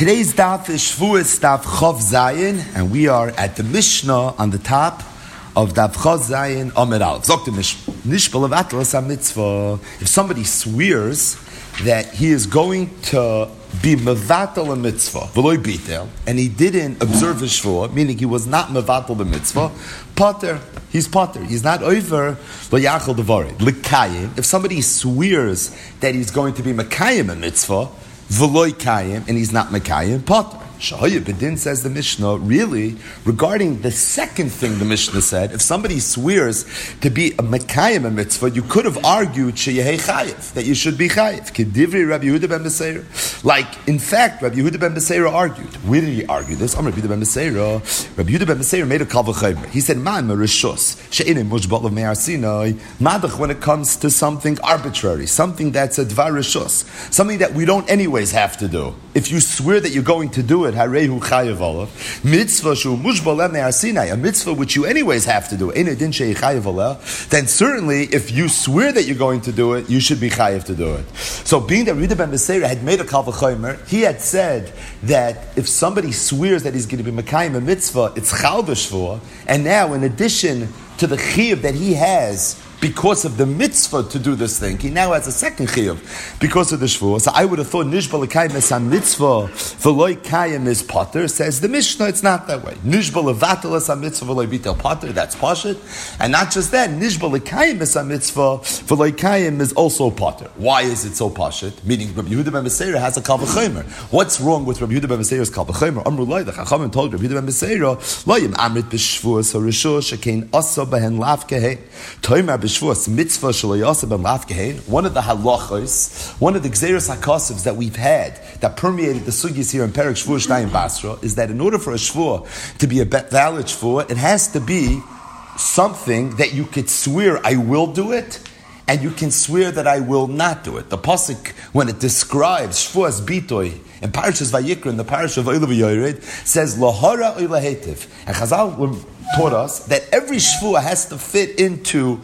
Today's daf is Shvuas daf Chav Zayin, and we are at the Mishnah on the top of daf Chav Zayin Amud Aleph. Zok the Mishnah. Nishbal levatelas ha-mitzvah. If somebody swears that he is going to be mevatel a mitzvah, v'loy bitel, and he didn't observe his shvua, meaning he was not mevatel the mitzvah, pater, he's pater. He's not over l'yachal devarim. L'kayim, if somebody swears that he's going to be mekayim a mitzvah, v'loy kayim, and he's not mekayim, pater. Shahaya Bedin, says the Mishnah, really, regarding the second thing the Mishnah said, if somebody swears to be a Mekayim a mitzvah, you could have argued Sheyehei Chayiv, that you should be Chayiv. Kedivri Rabbi Yehuda ben Beseira. Like, in fact, Rabbi Yehuda ben Beseira argued. Where did he argue this? Rabbi Yehuda ben Beseira. Rabbi Yehuda ben Beseira made a kal v'chaymer. He said, Man merishos, she'enim mushbal of me'ar Sinai, madach when it comes to something arbitrary, something that's a dvar rishos, something that we don't anyways have to do. If you swear that you're going to do it, harehu chayav olav, mitzvah shu mushbal me'ar Sinai, a mitzvah which you anyways have to do, then certainly if you swear that you're going to do it, you should be chayav to do it. So being that Yehuda ben Beseira had made a kal v'chaymer, he had said that if somebody swears that he's going to be mekayim a mitzvah, it's chal v'shvua, and now in addition to the chiyuv that he has because of the mitzvah to do this thing, he now has a second chiyuv because of the shvua. So I would have thought nishbal lekayim es mitzvah v'loy kayim is pater. Says the Mishnah, it's not that way. Nishbal levatel es mitzvah v'loy bitel pater. That's pashut, and not just that. Nishbal lekayim es mitzvah v'loy kayim is also pater. Why is it so pashut? Meaning Rabbi Yehuda ben Beseira has a kal v'chaymer. What's wrong with Rabbi Yehuda ben Beseira's kal v'chaymer? Amru loy, the Chachamim told Rabbi Yehuda ben Beseira, loyim amrit b'shvuas harishus shekein asa behen lavkehe toimer mitzvah shalayasa ben lavkehein. One of the halachos, one of the gzeros hakosivs that we've had that permeated the sugyas here in Perek Shvuah Shnayim Basra is that in order for a shvuah to be a valid shvuah, it has to be something that you could swear I will do it, and you can swear that I will not do it. The pasuk, when it describes shvuas bitoy in Parashas Vayikra, in the Parasha of Eilu v'Yored, says lahara oy lahetiv, and Chazal taught us that every shvuah has to fit into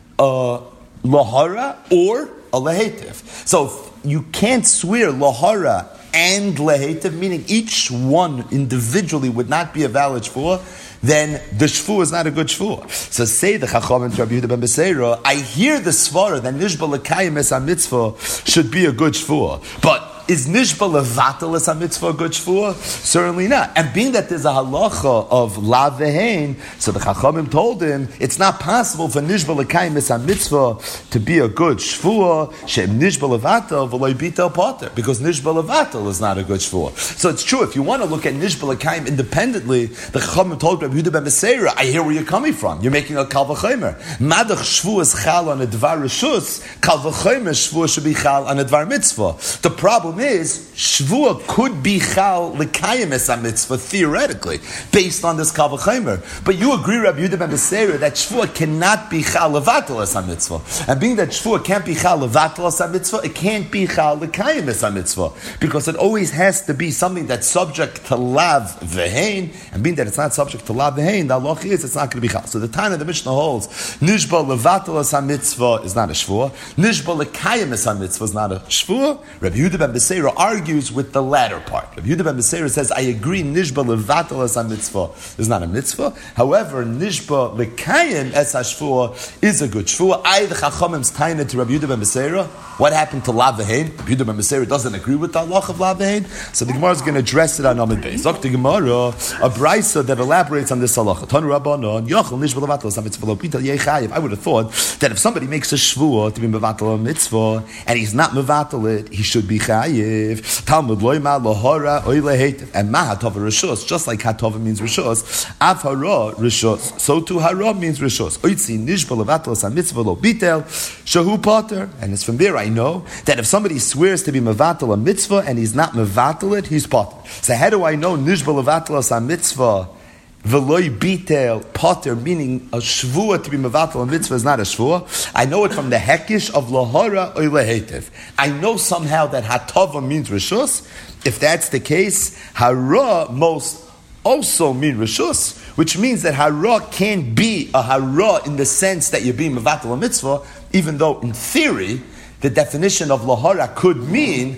a lahara or a lehetiv. So you can't swear lahara and lehetiv, meaning each one individually would not be a valid shvuah, then the shvuah is not a good shvuah. So say the Chachamim to Rabbi Yehuda ben Beseira, I hear the svara that nishbal lekayim es mitzvah should be a good shvuah, but is nishbal levatel es mitzvah a good shvuah? Certainly not. And being that there's a halacha of la vehein, so the Chachamim told him it's not possible for nishbal lekayim es mitzvah to be a good shvuah. Shem nishbal levatel v'loy bitel pater, because nishbal levatel is not a good shvuah. So it's true. If you want to look at nishbal lekayim independently, the Chachamim told Rabbi Yehuda ben Beseira, I hear where you're coming from. You're making a kal v'chaymer. Madach shvuah is chal on a dvar rishus. Kal v'chaymer shvuah should be chal on a dvar mitzvah. The problem is, shvuah could be chal l'kayim es mitzvah theoretically, based on this kal v'chaymer. But you agree, Rabbi Yehuda ben Beseira, that shvuah cannot be chal levatel es mitzvah. And being that shvuah can't be chal levatel es mitzvah, it can't be chal l'kayim es mitzvah, because it always has to be something that's subject to lav v'hein. And being that it's not subject to lav v'hein, the halach is it's not going to be chal. So the time of the Mishnah holds nishbal levatel es mitzvah is not a shvuah. Nishbal l'kayim es mitzvah is not a shvuah. Rabbi Yehuda ben Beseira argues with the latter part. Rabbi Yehuda ben Beseira says, I agree, nishba levatel es mitzvah is not a mitzvah. However, nishba lekayim es shvuah is a good shvuah. I, the Chachamim's taina to Rabbi Yehuda ben Beseira. What happened to la v'hein? Rabbi Yehuda ben Beseira doesn't agree with the halach of la v'hein. So the Gemara is going to address it on Amud Beis. Look, the Gemara, a brisa that elaborates on this halacha. Tanu Rabbanon, yochel nishba levatel es mitzvah lo pital yei chayiv. I would have thought that if somebody makes a shvuah to be mevatel a mitzvah and he's not mevatel it, he should be chayiv. Talmud loyma lahara oy lehetiv, and ma hatova rishus, just like hatova means rishus, av hara rishus, so too hara means rishus. Oitzi nishbal levatel sa mitzvah lo bitel shahu pater, and it's from there I know that if somebody swears to be mevatel a mitzvah and he's not mevatel it, he's pater. So how do I know nishbal levatel sa mitzvah v'loy bitel pater, meaning a shvuah to be mevatel a mitzvah is not a shvuah? I know it from the hekish of lahara oy lehetiv. I know somehow that hatava means rishus. If that's the case, hara most also mean rishus, which means that hara can't be a hara in the sense that you're being mevatel a mitzvah, even though in theory the definition of lahara could mean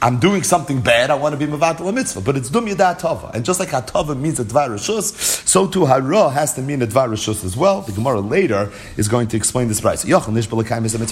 I'm doing something bad, I want to be mevatel a mitzvah, but it's dum yadat tova. And just like hatova means a dvar rishus, so too hara has to mean a dvar rishus as well. The Gemara later is going to explain this price. I would have thought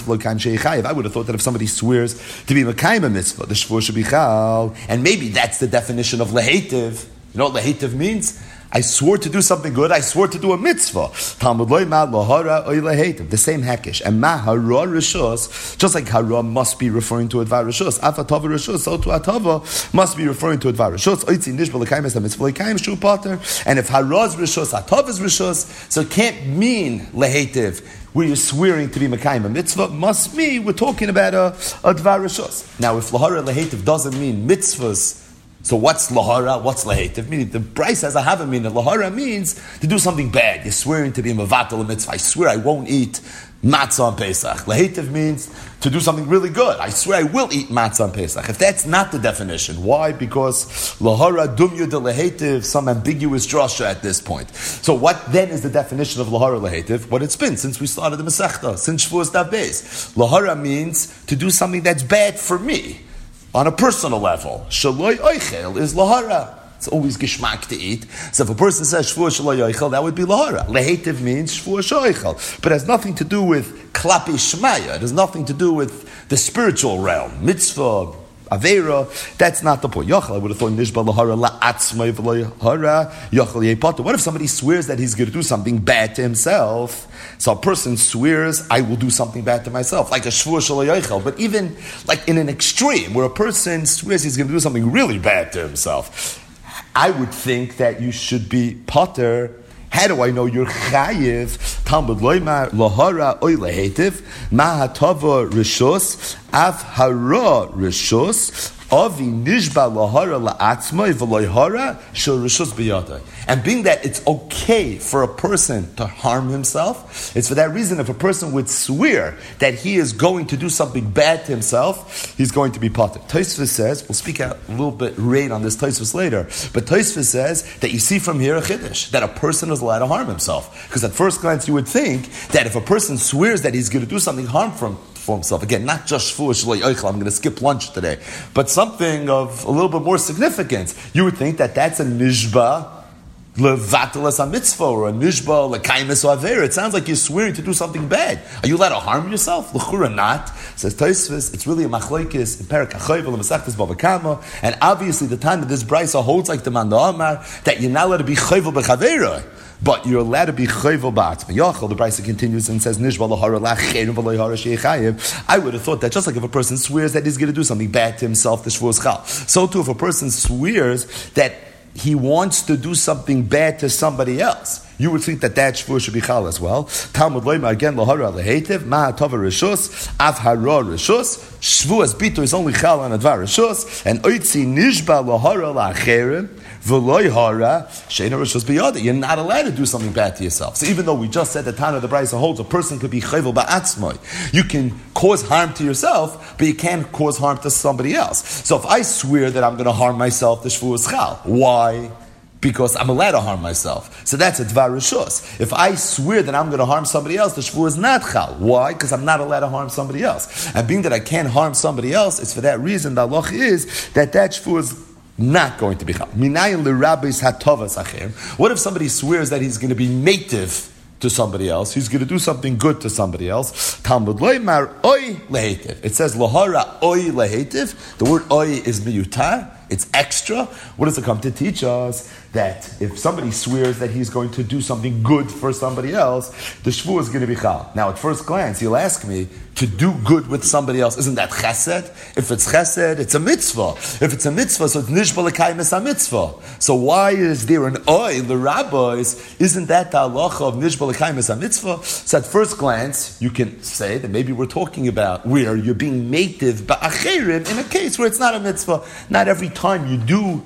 that if somebody swears to be mekayim a mitzvah, the shvur should be chal, and maybe that's the definition of lehetiv. You know what lehetiv means? I swore to do something good. I swore to do a mitzvah. Talmud loy mad lahara oy lehetiv. The same hekesh. And ma hara rishus, just like hara must be referring to a dvar rishus. Af atava rishus, so to atava must be referring to a dvar rishus. Oitzi nishba l'kaim es mitzvah l'kaim shu pater. And if hara's rishus, atava's rishus, so it can't mean lehetiv, where you're swearing to be mekayim a mitzvah. Must mean we're talking about a dvar rishus. Now, if lahara lehetiv doesn't mean mitzvahs, so what's lahara? What's lehetiv? Meaning the Bryce has a hava meaning. Lahara means to do something bad. You're swearing to be mevatel a mitzvah. I swear I won't eat matzah on Pesach. Lehetiv means to do something really good. I swear I will eat matzah on Pesach. If that's not the definition, why? Because lahara dumya de lehetiv, some ambiguous drasha at this point. So what then is the definition of lahara lehetiv? What it's been since we started the Masechta, since Shavuos Daf Beis. Lahara means to do something that's bad for me. On a personal level, shaloi oichel is lahara. It's always gishmak to eat. So if a person says shvua shaloi oichel, that would be lahara. Lehetiv means shvua shoichel, but it has nothing to do with klapi shmaya. It has nothing to do with the spiritual realm, mitzvah, aveira. That's not the point. Yochel, I would have thought nishba lahara la'atzmai v'lohara yochel yepater. What if somebody swears that he's going to do something bad to himself? So a person swears, I will do something bad to myself, like a shvur shalayichel. But even like in an extreme, where a person swears he's going to do something really bad to himself, I would think that you should be potter. How do I know you're chayiv? Talmud loymar lahara oy lehetiv ma hatava rishus av hara rishus. Avi nishba lahara la'atzmai v'loihara shel rishus biyadai. And being that it's okay for a person to harm himself, it's for that reason if a person would swear that he is going to do something bad to himself, he's going to be potter. Tosfos says, we'll speak out a little bit rain on this Tosfos later, but Tosfos says that you see from here a chiddush, that a person is allowed to harm himself. Because at first glance you would think that if a person swears that he's going to do something harmful for himself. Again, not just shvur shaloi oichel, I'm going to skip lunch today, but something of a little bit more significance. You would think that that's a nishba levatelas a mitzvah or a nishba lekaimis or avera. It sounds like you're swearing to do something bad. Are you allowed to harm yourself? L'chura not. Says Tosfos, it's really a machlokes in Perek HaChovel and Masechtas Bava Kama, and obviously the time that this brisa holds like the Manda Amar that you're not allowed to be chovel b'chavera, but you're allowed to be chovel ba'atzma yachal. The brisa continues and says nishba lahara la'cherim v'lohara she'chayiv. I would have thought that just like if a person swears that he's going to do something bad to himself, the shvur is chal. So too, if a person swears that he wants to do something bad to somebody else, you would think that shvur should be chal as well. Talmud loyma again lahara lehetiv ma tova rishus av hara rishus shvuas bito is only chal on advar rishus and oitzi nishba lahara la'cherim v'loy hara sheina rishus biyada. You're not allowed to do something bad to yourself. So even though we just said the Tana of the Brisa holds a person could be chovel ba'atzmai, you can cause harm to yourself, but you can't cause harm to somebody else. So if I swear that I'm going to harm myself, the shvu is chal. Why? Because I'm allowed to harm myself. So that's a dvar rishus. If I swear that I'm going to harm somebody else, the shvu is not chal. Why? Because I'm not allowed to harm somebody else. And being that I can't harm somebody else, it's for that reason the halach is that shvu is not going to be chal. Minayin l'rabbis hatovas achem. What if somebody swears that he's going to be native to somebody else, he's going to do something good to somebody else? Talmud loymar oy lehetiv. It says lahara oy lehetiv. The word oy is miyutar. It's extra. What does it come to teach us? That if somebody swears that he's going to do something good for somebody else, the shvu is going to be chal. Now, at first glance, you'll ask me, to do good with somebody else, isn't that chesed? If it's chesed, it's a mitzvah. If it's a mitzvah, so it's nishba l'kaimis a mitzvah. So why is there an oy, the rabbis? Isn't that the halacha of nishba l'kaimis a mitzvah? So at first glance, you can say that maybe we're talking about where you're being native ba'acherim in a case where it's not a mitzvah. Not every time you do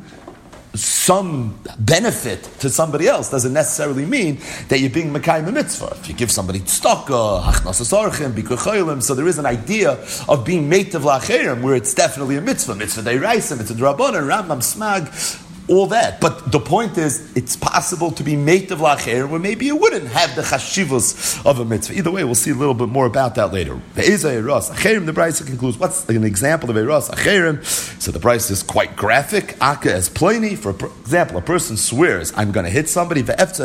some benefit to somebody else doesn't necessarily mean that you're being mekayim a mitzvah. If you give somebody tzedakah, hachnasas orchim, bikur cholim, so there is an idea of being meitiv la'acherim where it's definitely a mitzvah. Mitzvah deiraisa, mitzvah d'rabbanan, Rambam Smag. all that. But the point is, it's possible to be meitiv lacher, where maybe you wouldn't have the chashivos of a mitzvah. Either way, we'll see a little bit more about that later. The Brisa concludes, what's an example of Eiros Acherim? So the Brisa is quite graphic. Aka as Pliny, for example, a person swears, I'm going to hit somebody,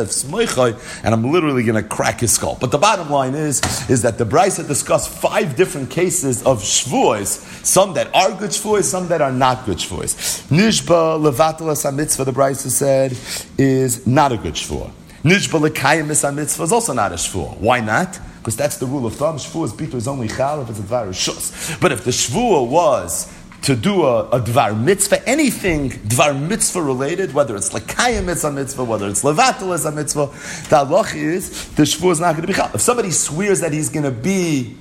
and I'm literally going to crack his skull. But the bottom line is that the Brisa discussed 5 different cases of shvuos, some that are good shvuos, some that are not good shvuos. Nishba levatalas mitzvah, the Brisa said, is not a good shvuah. Nishba lekayim mitzvah is also not a shvuah. Why not? Because that's the rule of thumb. Shvuah's bitu is only chal if it's a dvar rishus. But if the shvuah was to do a dvar mitzvah, anything dvar mitzvah related, whether it's lekayim mitzvah, whether it's levatal mitzvah, the halach is the shvuah is not going to be chal. If somebody swears that he's going to be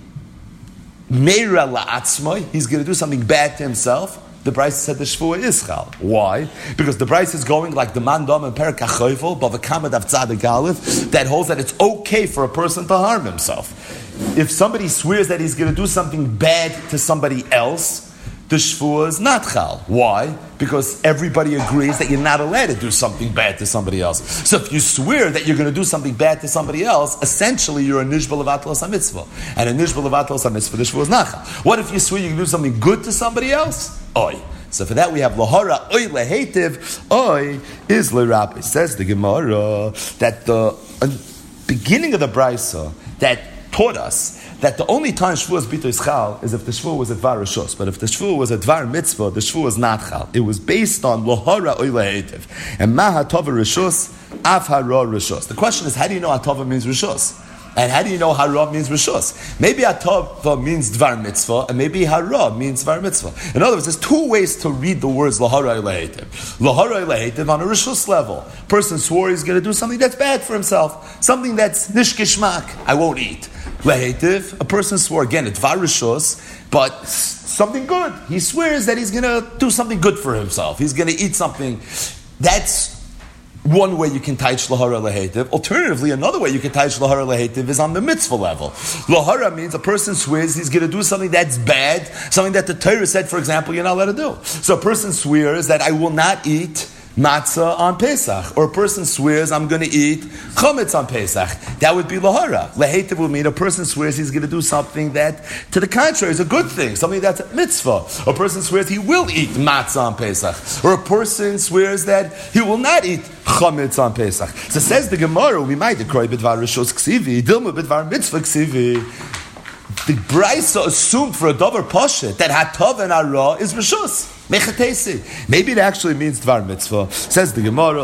meira la'atzmai, he's going to do something bad to himself, the Brisa said the shvuah is chal. Why? Because the Brisa is going like the mandam and perak hachoyvel, bavakama dav tzadik aleph, that holds that it's okay for a person to harm himself. If somebody swears that he's going to do something bad to somebody else, the shvuah is not chal. Why? Because everybody agrees that you're not allowed to do something bad to somebody else. So if you swear that you're going to do something bad to somebody else, essentially you're a nishba levatlas mitzvah. And a nishba levatlas mitzvah, the shvuah is not chal. What if you swear you can do something good to somebody else? Oy. So for that we have lahara oy lehetiv, oy is lerabbi. Says the Gemara that the beginning of the Brisa that taught us that the only time shvuah bitu is chal is if the shvuah was a dvar rishus. But if the shvuah was a dvar mitzvah, the shvuah is not chal. It was based on lahara oy lehetiv. And ma hatova rishus, af hara rishus. The question is, how do you know hatova means rishus? And how do you know hara means rishus? Maybe hatova means dvar mitzvah, and maybe hara means dvar mitzvah. In other words, there's 2 ways to read the words lahara lehetiv. Lahara lehetiv on a rishus level. Person swore he's going to do something that's bad for himself, something that's nishkishmak. I won't eat. Lehetiv, a person swore again at dvar rishus, but something good. He swears that he's going to do something good for himself. He's going to eat something. That's one way you can taich lahara lehetiv. Alternatively, another way you can taich lahara lehetiv is on the mitzvah level. Lahara means a person swears he's going to do something that's bad, something that the Torah said, for example, you're not allowed to do. So a person swears that I will not eat matzah on Pesach, or a person swears I'm going to eat chametz on Pesach. That would be lahara. Lehetiv would mean a person swears he's going to do something that, to the contrary, is a good thing, something that's a mitzvah. A person swears he will eat matzah on Pesach, or a person swears that he will not eat chametz on Pesach. So says the Gemara, we might dekroy b'dvar rishos ksivi, dilma b'dvar mitzvah ksivi. The Brisa assumed for a davar pashet that hatov and hara is rishus. Maybe it actually means dvar mitzvah. Says the Gemara,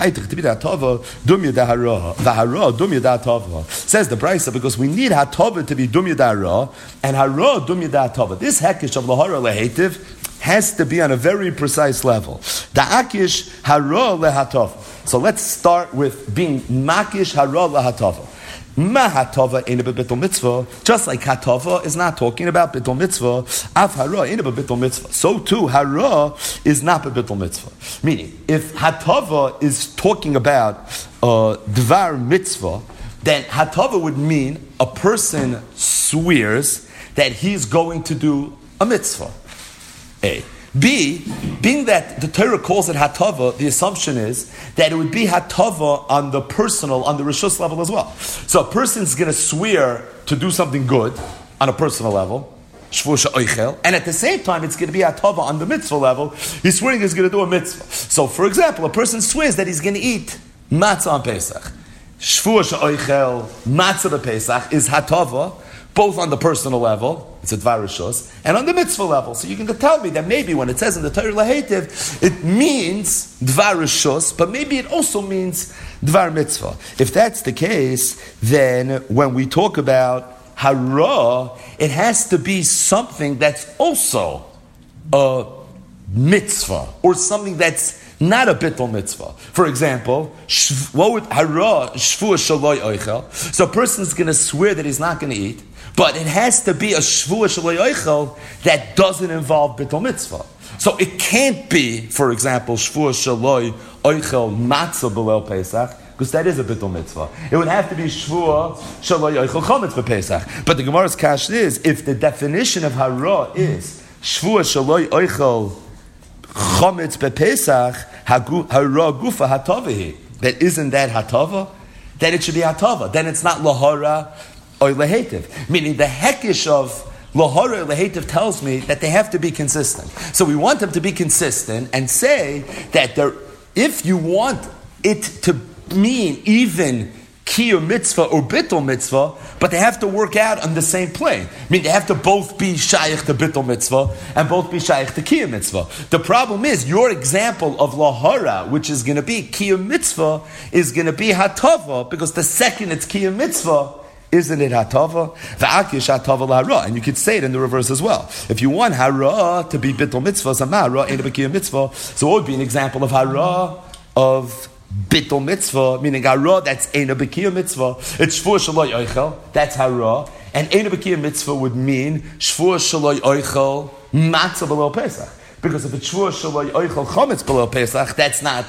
says the Brisa, because we need hatova to be dumya hara and hara dumya hatova. This hekish of lahara lehetiv has to be on a very precise level. The akish hara lehatova. So let's start with being makish hara lehatova. Ma hatova ain't a bittul mitzvah. Just like hatova is not talking about bittul mitzvah, af hara ain't a bittul mitzvah. So too, hara is not a bittul mitzvah. Meaning, if hatova is talking about dvar mitzvah, then hatova would mean a person swears that he's going to do a mitzvah. A. B, being that the Torah calls it hatava, the assumption is that it would be hatava on the personal, on the rishus level as well. So a person's going to swear to do something good on a personal level, and at the same time it's going to be hatava on the mitzvah level. He's swearing he's going to do a mitzvah. So for example, a person swears that he's going to eat matzah on Pesach. Shvua she'oichel matzah b'Pesach is hatava, both on the personal level, it's a dvar rishus, and on the mitzvah level. So you can tell me that maybe when it says in the Torah lehetiv, it means dvar rishus, but maybe it also means dvar mitzvah. If that's the case, then when we talk about hara, it has to be something that's also a mitzvah, or something that's not a bittul mitzvah. For example, what would hara shvua shaloi oichel? So a person is going to swear that he's not going to eat, but it has to be a shvua shaloi oichel that doesn't involve bittul mitzvah. So it can't be, for example, shvua shaloi oichel matzah b'leil Pesach, because that is a bittul mitzvah. It would have to be shvua shaloi oichel chametz b'Pesach. But the Gemara's kash is, if the definition of hara is shvua shaloi oichel chometz bepesach hara gufa hatavehi. That isn't that hatava? Then it should be hatava. Then it's not lahara or lehetiv. Meaning the hekish of lahara or lehetiv tells me that they have to be consistent. So we want them to be consistent and say that if you want it to mean even kiyum mitzvah or bittul mitzvah, but they have to work out on the same plane. I mean, they have to both be shaykh to bittul mitzvah and both be shaykh to kiyum mitzvah. The problem is, your example of lahara, which is going to be kiyum mitzvah, is going to be hatava, because the second it's kiyum mitzvah, isn't it hatava? V'akish hatava lahara. And you could say it in the reverse as well. If you want hara to be bittul mitzvah, samara, ain't a kiyum mitzvah, so it would be an example of hara of bittul mitzvah, meaning hara that's eina b'kiyum mitzvah. It's shvur shaloi oichel, that's hara. And eina b'kiyum mitzvah would mean shvur shaloi oichel matzah below Pesach. Because if it's shvur shaloi oichel chometz below Pesach, that's not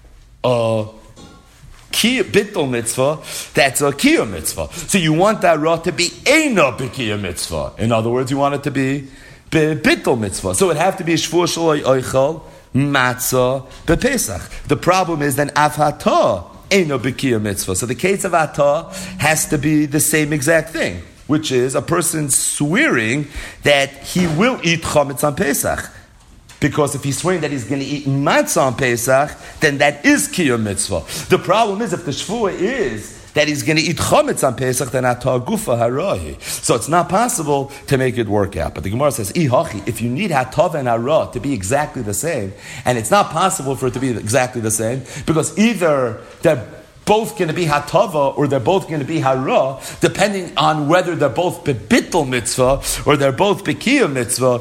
bittul mitzvah, that's a kiyum mitzvah. So you want that hara to be eina b'kiyum mitzvah. In other words, you want it to be bittul mitzvah. So it have to be shvur shaloi oichel matzah bepesach. The problem is then af hatah eino b'kiyum mitzvah. So the case of hatah has to be the same exact thing, which is a person swearing that he will eat chametz on Pesach. Because if he's swearing that he's going to eat matzah on Pesach, then that is kiyum mitzvah. The problem is if the shvuah is that he's going to eat chametz on Pesach, then atah gufa harahi. So it's not possible to make it work out. But the Gemara says, if you need hatava and hara to be exactly the same, and it's not possible for it to be exactly the same, because either they're both going to be hatava or they're both going to be hara, depending on whether they're both bittul mitzvah or they're both b'kiyum mitzvah.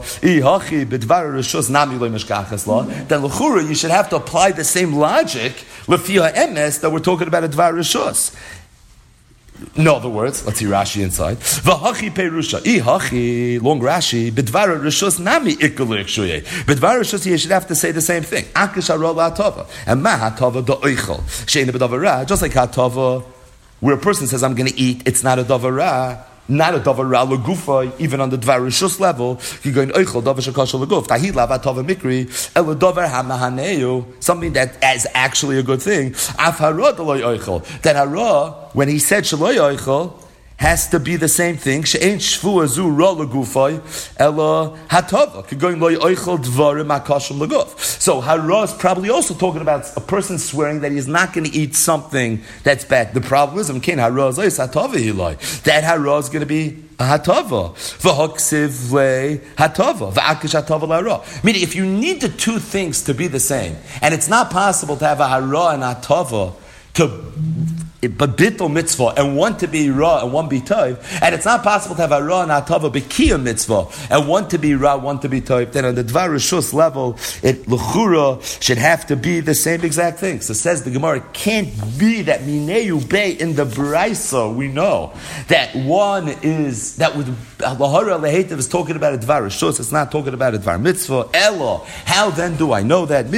Then l'chura you should have to apply the same logic l'fi ha'emes that we're talking about a dvar rishus. In other words, let's see Rashi inside. V'hachi perusha, hachi long Rashi b'dvar rishus nami ikulu ikshuye. B'dvar rishus you should have to say the same thing. Akish hara la'atava and ma hatava do'oichel she'ena b'davara. Just like hatava, where a person says I'm going to eat, it's not a davara. Not a davara legufa, even on the dvar rishus level. You're going oichel davar shekashal leguf. Tahid lav hatava mikri elo davar hamahaneu, something that is actually a good thing. Af hara d'loy oichel. That hara, when he said shaloy oichel, has to be the same thing. She'ain shvua zu ra legufay elo hatava. Going loy oichel dvarim akashim leguf. So hara is probably also talking about a person swearing that he's not going to eat something that's bad. The problem is, hara is hatava hilai. That hara is going to be a hatava. V'hoksiv le hatava. V'akish hatava l'hara. Meaning, if you need the two things to be the same, and it's not possible to have a hara and hatava but bittul mitzvah, and one to be ra and one be toiv, and it's not possible to have a ra and hatava b'kiyum mitzvah, and one to be ra, one to be toiv, then on the dvar rishus level, it l'chura should have to be the same exact thing. So says the Gemara, it can't be that mineu bei in the Braisa, we know that one is, that with lahara lehetiv is talking about a dvar rishus, it's not talking about a dvar mitzvah, elo. How then do I know that?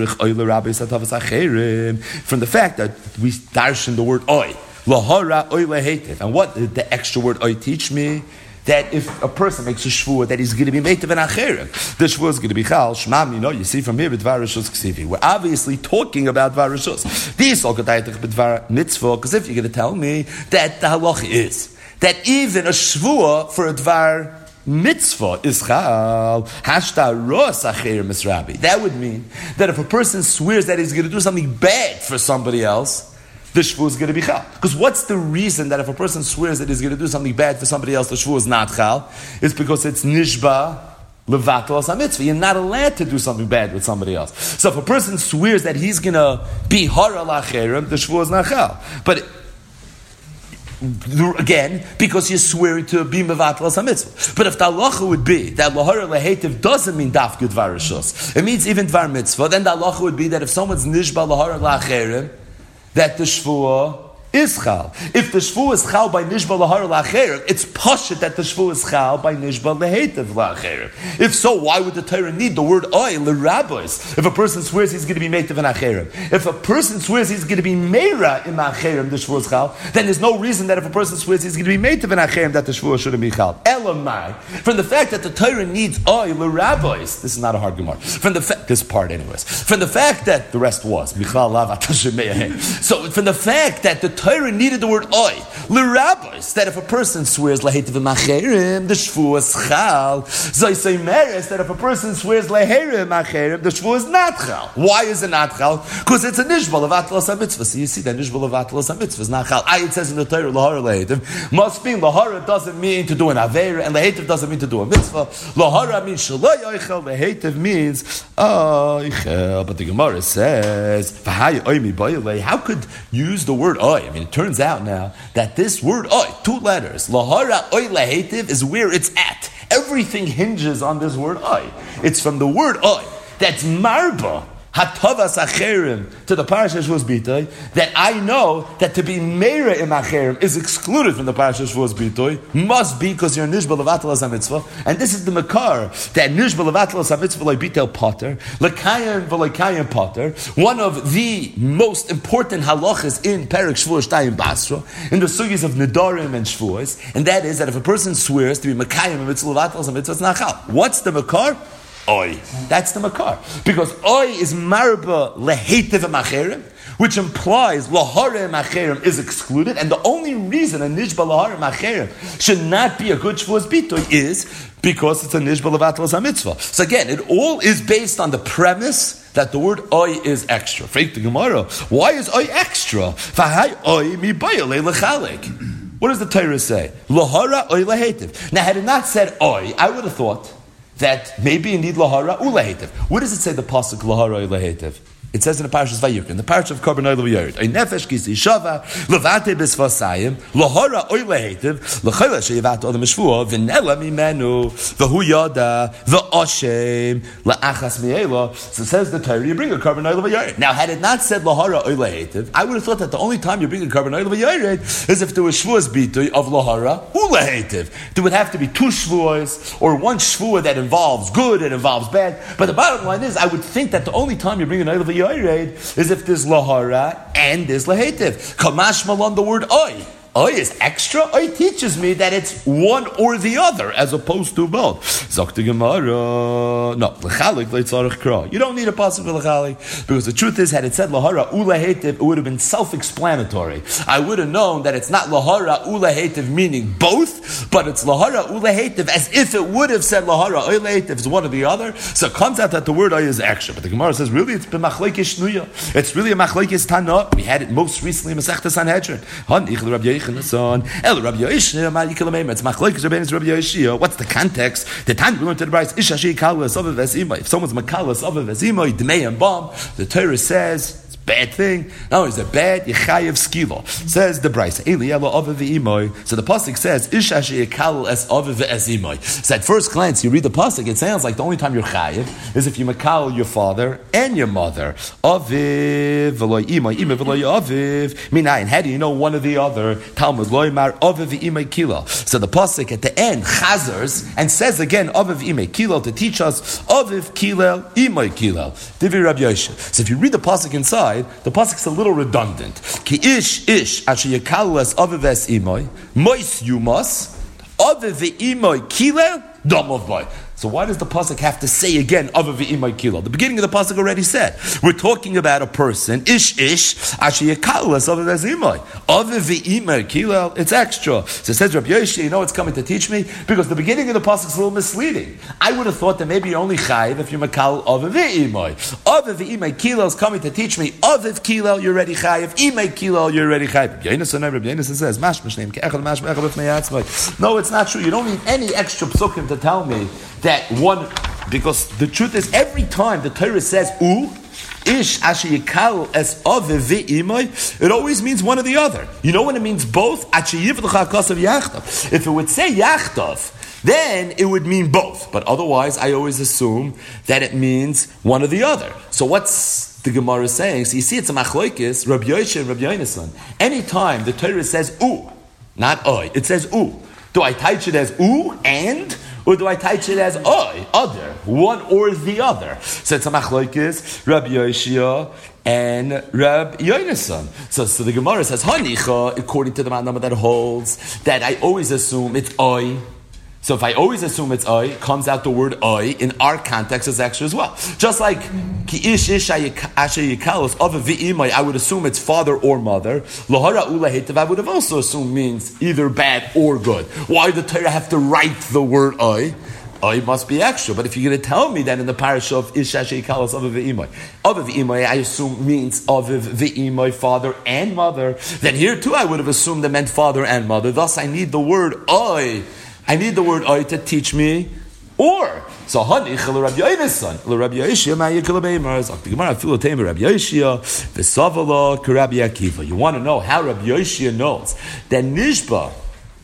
From the fact that we darshan the word oy, lahara oy lehetiv. And what did the extra word oy teach me? That if a person makes a shvua that he's going to be meitiv and acherim, the shvua is going to be chal shmam. You see from here b'dvar rishus ksivi. We're obviously talking about dvar rishus. These all gedaytich b'dvar mitzvah. Because if you're going to tell me that the halach is that even a shvua for a dvar mitzvah is chal hashta ros acherim misrabi, that would mean that if a person swears that he's going to do something bad for somebody else, the shvu is going to be chal. Because what's the reason that if a person swears that he's going to do something bad for somebody else, the shvu is not chal? It's because it's nishba levatel as mitzvah. You're not allowed to do something bad with somebody else. So if a person swears that he's going to be hara lacherim, the shvu is not chal. But again, because you're swearing to be mevatel as mitzvah. But if the halacha would be that lahara lehetiv doesn't mean dafka dvar rishus, it means even dvar mitzvah, then the halacha would be that if someone's nishba lahara lacherim, that the shvuah is chal. If the shvu is chal by nishba lahara la'acherim, it's pashut that the shvu is chal by nishba lehetiv la'acherim. If so, why would the Torah need the word oy l'rabbis? If a person swears he's going to be meitiv in acherim, if a person swears he's going to be meira in acherim, the shvu is chal, then there's no reason that if a person swears he's going to be meitiv in acherim, that the shvu shouldn't be chal. Elamai, from the fact that the Torah needs oy l'rabbis, this is not a hard gemara. From the this part, anyways. From the fact that the rest was Michal Lav Atashemeyah. So from the fact that the Torah needed the word oy l'rabbis, that if a person swears lahetiv v'macherim, the shvu is chal. Zaysay meres, that if a person swears laherim macherim, the shvu is not chal. Why is it not chal? Because it's a nishbal of atlas hamitzvah. So you see that nishbal of atlas hamitzvah is not chal. It says in the Torah lahara lahetiv must mean lahara doesn't mean to do an aveira, and lahetiv doesn't mean to do a mitzvah. Lahara means shaloi oichel. Lahetiv means oichel. But the Gemara says how could use the word oy? I mean, it turns out now that this word oy, 2 letters, lahara oy lahetiv, is where it's at. Everything hinges on this word oy. It's from the word oy that's marba hatavas acherim to the parasha shvus bitoy, that I know that to be meira im acherim is excluded from the parasha shvus bitoy, must be because you're nishbal of atlas hamitzvah, and this is the makar that nishbal of atlas hamitzvah like bitel potter lekayim v'lekayim potter, one of the most important halachas in Perek Shvuos Shtayim Basra, in the sugis of nedarim and shvuos, and that is that if a person swears to be mekayim a mitzvah of atlas hamitzvah, it's not chal. What's the makar? Oy. That's the makar. Because oy is marba lehetiv macherim, which implies lahara macherim is excluded, and the only reason a nishba lahara macherim should not be a good shvuas bitoy is because it's a nishba levatlas hamitzvah. So again, it all is based on the premise that the word oy is extra. Fake the Gemara. Why is oy extra? V'hai oy mi bayalei lechalek. What does the Torah say? Lahara oy lehetiv. Now, had it not said oy, I would have thought that maybe you need lahara ulahetiv. What does it say, the pasuk lahara ulahetiv? It says in the Parashas Vayikra, in the Parashas of Korban Oil V'Yered, Oy nefesh kisi shava, levate b'svasayim, lahara oy lehetiv, l'chayla sheyivat odem shvua, v'nela mimenu, v'hu yada, v'oshem, la'achas mi'ela. So it says the Torah, you bring a Korban Oil V'Yered. Now, had it not said lahara oy lehetiv, I would have thought that the only time you bring a Korban Oil V'Yered is if there was shvuas bitoy of lahara ulahetiv. There would have to be 2 shvuas, or 1 shvua that involves good and involves bad. But the bottom line is, I would think that the only time you bring an Oil V'Yered is if there's lahara and there's lahetiv. Kamash malon, the word oy. Oy is extra. Oy teaches me that it's one or the other as opposed to both. Zok the Gemara. No, l'chalik leitzarich kra. You don't need a pasuk for l'chalik, because the truth is, had it said lahara ulahetiv, it would have been self-explanatory. I would have known that it's not lahara ulahetiv meaning both, but it's lahara ulahetiv as if it would have said lahara ulahetiv is one or the other. So it comes out that the word oy is extra. But the Gemara says, really, it's b'machleikis shnuya. It's really a machleikis tana. We had it most recently in Masechta Sanhedrin. It's machlokes Rabbeinu Rabbi Yoshia. What's the context? The time we learned to the Bryce, if someone's makalas of vezimai, dmei and bomb, the Torah says bad thing. No, it's a bad yechayev skilo. Says the Bryce. So the pasuk says ishashi yekal es aviv ve'ezimoy. So at first glance, you read the pasuk, it sounds like the only time you're chayev is if you makal your father and your mother. Aviv v'loy imay, imay v'loy aviv. Minayin. How do you know one or the other? Talmud loymar aviv v'imay kilo. So the pasuk at the end chazers and says again aviv imay kilo to teach us aviv kilo imay kilo. Divi Rabbi Yosha. So if you read the pasuk inside, the pasuk's a little redundant. Ki ish asher yekalas avives imoy mois yumas aviv ve'imoy kilo damav boy. So why does the pasuk have to say again aviv ve'imoy kilo? The beginning of the pasuk already said we're talking about a person ish asher yekalas avives imoy aviv ve'imoy kilo. It's extra. So it says Rabbi Yoshi, you know what's coming to teach me? Because the beginning of the pasuk is a little misleading. I would have thought that maybe you're only chayiv if you're makal aviv ve'imoy. Aviv ve'imoy kilo is coming to teach me aviv kilo you're already chayiv, imoy kilo you're already chayiv. Rabbi Yonasan says mashmash neim ke'echad mashmash echad b'fnei atzmai. No, it's not true. You don't need any extra psukim to tell me that one, because the truth is, every time the Torah says ish asher yikal es aviv ve'imoy, it always means one or the other. You know when it means both? Asher yivlecha kasav yachtav. If it would say yachtav, then it would mean both. But otherwise, I always assume that it means one or the other. So what's the Gemara is saying, so you see it's a machloikis, Rabbi Yoshe and Rabbi Yonasan. Anytime the Torah says u, not oi, it says u. Do I teach it as u and, or do I teach it as oi, other, one or the other? So it's a machloikis, Rabbi Yoshia and Rabbi Yonasan. So the Gemara says, Hanicha, according to the Manama that holds, that I always assume it's oi. So if I always assume it's I, comes out the word I in our context as extra as well. Just like ki ish asher yikalos of a v'imai, I would assume it's father or mother. Lahara ula hetev, I would have also assumed means either bad or good. Why did the Torah have to write the word I? I must be extra. But if you're going to tell me that in the parasha of ish asher yikalos of a v'imai, I assume means of a v'imai, father and mother. Then here too, I would have assumed that meant father and mother. Thus, I need the word I need the word "oy" to teach me, or so Hanich Rabbi Yonasan, Rabbi Yoshia Ma'yikol Beimars. The Gemara Filu Tamer Rabbi Yoshia V'Savala Rabbi Akiva. You want to know how Rabbi Yoshia knows that Nishba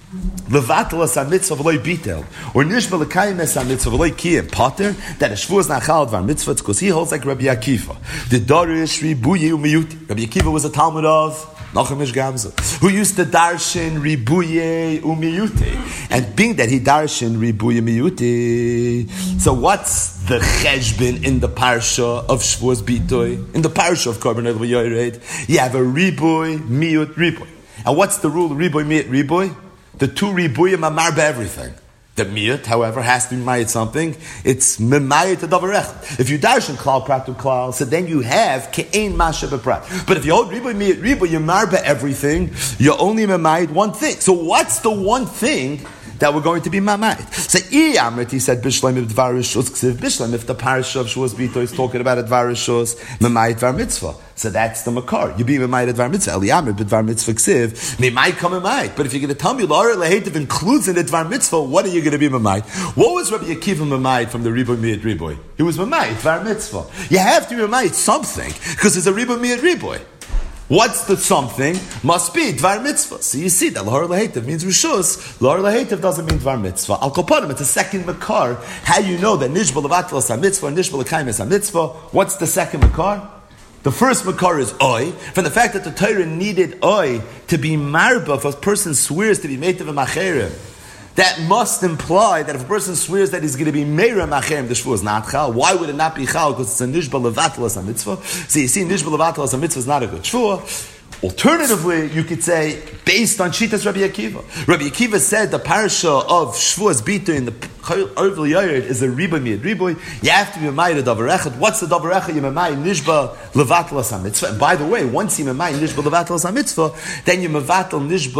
Levatlas HaMitzvah V'Loi Bitel, or Nishba L'Kayim Es HaMitzvah V'Loi Kiyim Pater, that a Shvuas Nachal Dvar Mitzvah, because he holds like Rabbi Akiva. The Darish Ribuye Umiyuti. Rabbi Akiva was a Talmud of Nachamish Gamza, who used to darshan ribuye umiyute, and being that he darshan ribuye umiyute, so what's the cheshbin in the parsha of Shvuas Bitoy? In the parsha of Korban Yored, you have a ribuy miyut ribuy, and what's the rule? Ribuy miyut ribuy. The two ribuyim are marba everything. The miyut, however, has to be mayit something. It's memayit a davar echad. If you darshan klal prat to klal, so then you have ke'ein masha b'prat. But if you hold riboy miyut riboy, you marba everything. You only memayit one thing. So what's the one thing that we're going to be mamayit? So Amrit, he said bishleim of dvar rishos ksiv bishleim. If the parasha of Shvuas Bito is talking about a dvar rishos, memayit dvar mitzvah. So that's the makar. You be memayit dvar mitzvah. Eliyamrit b'dvar mitzvah ksiv. They might come memayit. But if you're going to tell me Laura lehetiv includes in the dvar mitzvah, what are you going to be memayit? What was Rabbi Akiva memayit from the riboy miyat riboy? He was memayit dvar mitzvah. You have to be memayit something because it's a riboy miyat riboy. What's the something? Must be dvar mitzvah. So you see that lahar lahetiv means rishus. Lahar lahetiv doesn't mean dvar mitzvah. Al kopanim, it's a second makar. How you know that nishba levatlas ha-mitzvah, nishba lekayim es ha-mitzvah? What's the second makar? The first makar is oi, from the fact that the Torah needed oi to be marba if a person swears to be meitav macherim. That must imply that if a person swears that he's going to be meira macherim, the shvu is not chal. Why would it not be chal? Because it's a nishba levatlas ha-mitzvah. So you see, nishba levatlas ha-mitzvah is not a good shvu. Alternatively, you could say, based on Shitas Rabbi Akiva. Rabbi Akiva said the parasha of Shvuas Bito in the Orvil Yored is a riboy miyad riboy. You have to be memayit a davar echad. What's the davar echad? You memayit nishba levatlas ha-mitzvah. And by the way, once you memayit nishba levatlas ha-mitzvah, then you memayit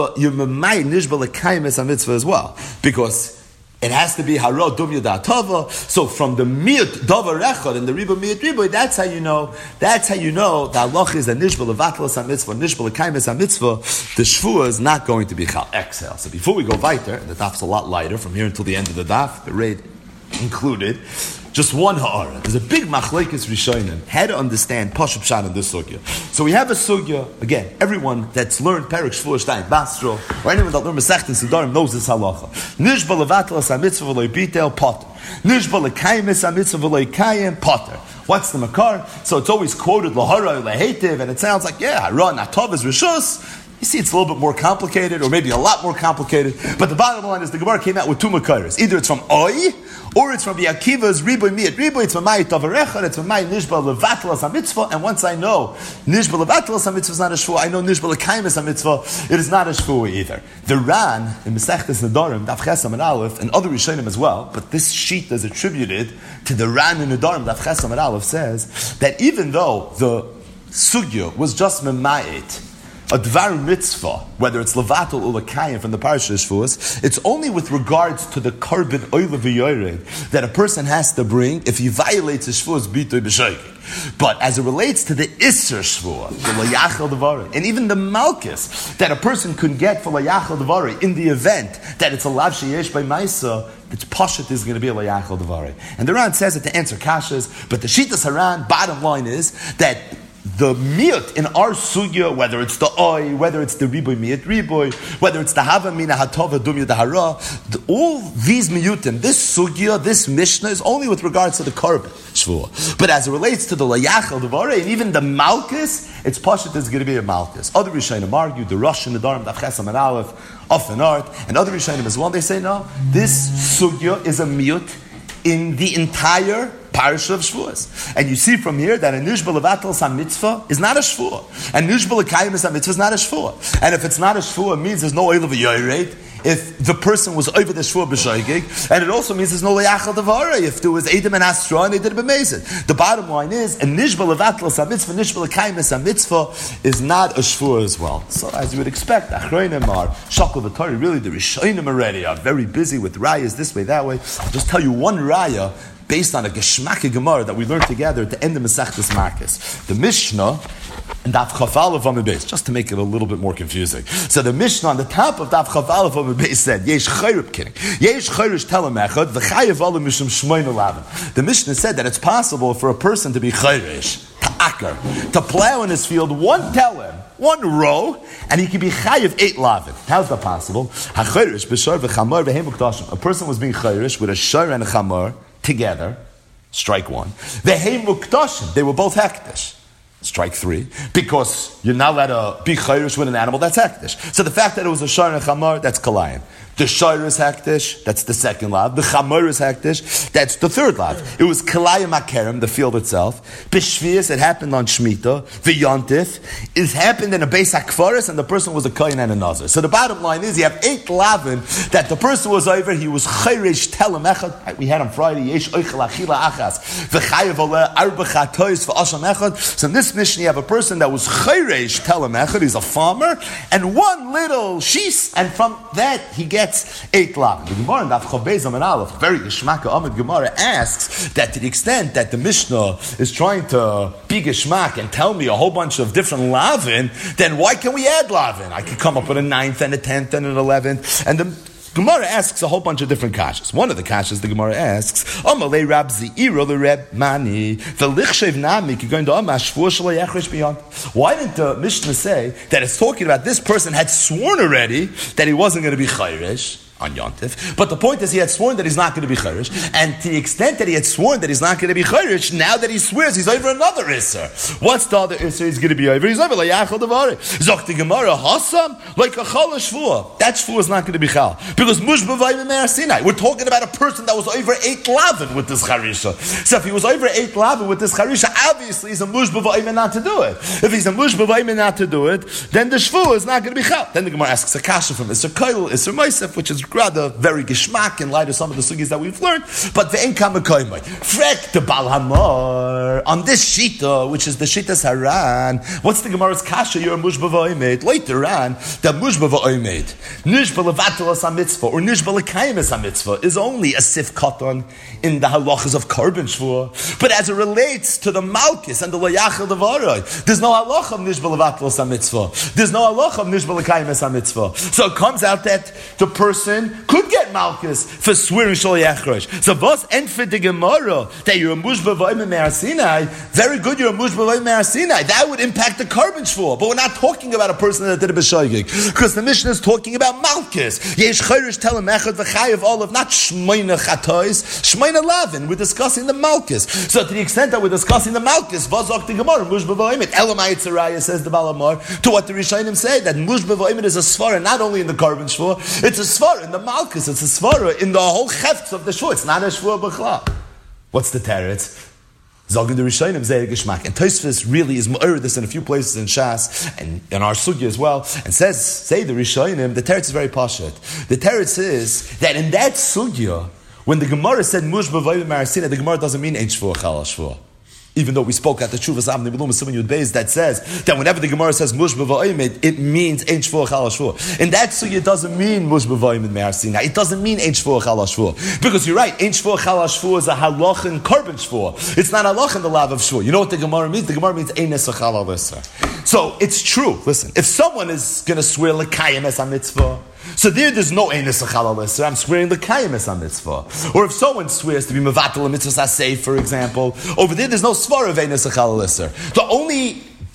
nishba lekayim es ha-mitzvah as well. Because it has to be hara dumya da'atava. So from the miyut davar echad and the riba miyut riboy, that's how you know. That's how you know the halach is a nishba levatlas ha-mitzvah, nishba lekayim es ha-mitzvah. The shvua is not going to be chal. Exhale. So before we go weiter, the daf's a lot lighter from here until the end of the daf. The raid included. Just one ha'ara. There's a big machlekes rishonim how to understand pashup pshat in this sugya. So we have a sugya, again, everyone that's learned Perek Shvuah Shtayim Bastro, or anyone that learned Masechta Siddharim knows this halacha. Nishba levatlas ha-mitzvah v'lo bitel potter. Nishba lekayim es ha-mitzvah v'lo kayim potter. What's the makar? So it's always quoted lahara lehetiv, and it sounds like, yeah, hara natov is rishus. You see, it's a little bit more complicated, or maybe a lot more complicated. But the bottom line is the Gemara came out with two makaras. Either it's from oi, or it's from the Akiva's riboy miyat riboy. It's from my tavarechad. It's from my nishba levatlas ha-mitzvah. And once I know nishba levatlas ha-mitzvah is not a shvuah, I know nishba lekayim es ha-mitzvah. It is not a shvuah either. The Ran in Masechtas Nedarim, Daf Ches Amud Aleph, and other Rishonim as well, but this sheet is attributed to the Ran in Nedarim. Daf Ches Amud Aleph says that even though the sugya was just memayit a dvar mitzvah, whether it's levatul or lekayim from the parasha Shvuos, it's only with regards to the korban oilav v'yored that a person has to bring if he violates his Shvuos bitoy b'shoigig. But as it relates to the isser shvuah, the layachal devari, and even the malchus that a person could get for layachal devari in the event that it's a lav sheyesh by maisa, its pashat is going to be a layachal devari. And the Ran says it to answer kashas, but the Shitas Haran, bottom line is that the miyut in our sugya, whether it's the oi, whether it's the riboy miyut riboy, whether it's the hava mina hatova dumya dahara, all these miyutim, this sugya, this mishnah is only with regards to the korban shvua. But as it relates to the layachal devare and even the malchus, it's pashut is going to be a malchus. Other rishonim argue the Rosh and the Darim Daf Chesam and Aleph often art, and other rishonim as well. They say no, this sugya is a miyut in the entire Parasha of Shavuos. And you see from here that a Nishba Levatel Sa Mitzvah is not a Shvuah. And Nishba Lekayim Sa Mitzvah is not a Shvuah. And if it's not a Shvuah, it means there's no Oil of a Yoyred. If the person was over the Shvuah B'Shoigig. And it also means there's no Le'achal Devara. If there was Edom and Astra and they did it b'mezid. The bottom line is, a Nishba Levatel Sa Mitzvah, Nishba Lekayim Sa Mitzvah is not a Shvuah as well. So as you would expect, Achroinim are Shakal V'Torah, really the Rishonim already are very busy with rayas this way, that way. I'll just tell you one raya based on a Geshmaki Gemara that we learned together at the end of Masechtas Markos. The Mishnah and Daf Chaf Aleph Amud Beis, just to make it a little bit more confusing. So the Mishnah on the top of Daf Chaf Aleph Amud Beis said, Yesh Chayrup King, Yesh Chayrush Telemechad, V'chayev Alu Mishum Shmoyne Lavin. The Mishnah said that it's possible for a person to be Chayrish, to akar, to plow in his field one telem, one row, and he can be chayiv 8 lavin. How's that possible? A person was being chayrish with a shor and a chamor together, strike 1. They were both hektish. Strike 3, because you're not allowed to be chayrish with an animal that's hektish. So the fact that it was a shor and a chamor, that's kalayim. The shor is hektish, that's the second lav. The chamor is hektish, that's the third lav. It was kalayim akerem, the field itself. B'shvius, it happened on Shemitah. V'yontif, it happened in a beis hakfaris, and the person was a kohen and a nazir. So the bottom line is, you have 8 lavin that the person was over. He was chayrish telem echad. We had on Friday. Yesh oichel achila achas v'chayev oleh arba chatois v'asham echad. So in this mission, you have a person that was chayrish telem echad. He's a farmer, and one little shees, and from that he gets 8 lavin. The Gemara in Daf Chav Beis Amud Aleph, very Geshmaka Amud Gemara, asks that to the extent that the Mishnah is trying to be Geshmak and tell me a whole bunch of different lavin, then why can we add lavin? I could come up with a 9th and a 10th and an 11th, and the Gemara asks a whole bunch of different kashas. One of the kashas the Gemara asks, Amalei Rab Ze'ira the Reb Mani, the Lichshev Nami, going to Amash beyond. Why didn't the Mishnah say that it's talking about this person had sworn already that he wasn't going to be chayrish on Yontif, but the point is he had sworn that he's not going to be chayrish, and to the extent that he had sworn that he's not going to be chayrish, now that he swears he's over another Isser. What's the other Isser he's going to be over? He's over like Yachal Devari. Zok the Gemara Hassam like a Chal Shvua. That Shvua is not going to be Chal because Mushbavayim Me'ar Sinai. We're talking about a person that was over 8 lavin with this charisha. So if he was over 8 lavin with this charisha, obviously he's a Mushbavayim not to do it. If he's a Mushbavayim not to do it, then the Shvua is not going to be Chal. Then the Gemara asks a kasha from Isser Koil, Isser Moisef, which is rather very geshmak in light of some of the sugis that we've learned, but the enkamekoimai frek the balhamor on this shita, which is the shitas haran. What's the Gemara's kasha? You're a mushbava oimed. Later on, the mushbava oimed nishba levatel as a mitzvah or nishba lekayim as a mitzvah is only a sif katan in the halachas of korban shvua. But as it relates to the malchus and the layachal devarai, there's no halacha of nishba levatel as a mitzvah. There's no halacha of nishba lekayim as a mitzvah. So it comes out that the person could get malchus for swearing shol yachrosh. So vos entfit the Gemara that you're a mushbavayim me'ar Sinai. Very good, you're a mushbavayim me'ar Sinai. That would impact the korban shvua. But we're not talking about a person that did a b'shoigig, because the Mishnah is talking about malchus. Yesh chayrish telem echad v'chayev olav, not shmoyne chatois, shmoyne lavin. We're discussing the malchus. So to the extent that we're discussing the malchus, vos ok the Gemara mushbavayim elamai tzaraya, says the Balamar, to what the Rishonim say that mushbavayim is a svara not only in the korban shvua, it's a svara in the malchus, it's a svara in the whole chefts of the shvua. It's not a shvua b'chla. What's the teretz? Zogin the Rishonim zeh geshmak, and Tosfos really is ma'or this in a few places in Shas and in our sugya as well, and says, say the Rishonim, the teretz is very pashut. The teretz is that in that sugya, when the Gemara said mush b'vayim marasina, the Gemara doesn't mean ein shvua chal shvua. Even though we spoke at the Shuvas Avnei B'Lum Simon Yud Beis that says that whenever the Gemara says mush b'vayim, it means ein shvua chal shvua. In that sugya, it doesn't mean mush b'vayim me'ar Sinai. It doesn't mean ein shvua chal shvua, because you're right. Ein shvua chal shvua is a halach in korban shvua. It's not halach in the lav of shvua. You know what the Gemara means? The Gemara means ein nesa chal alisa. So it's true. Listen, if someone is going to swear l'kayim es a mitzvah, so there's no einus achal alisa. I'm swearing the kayim es a mitzvah. Or if someone swears to be mevatel a mitzvah asay, for example, over there's no svar of einus achal alisa. The only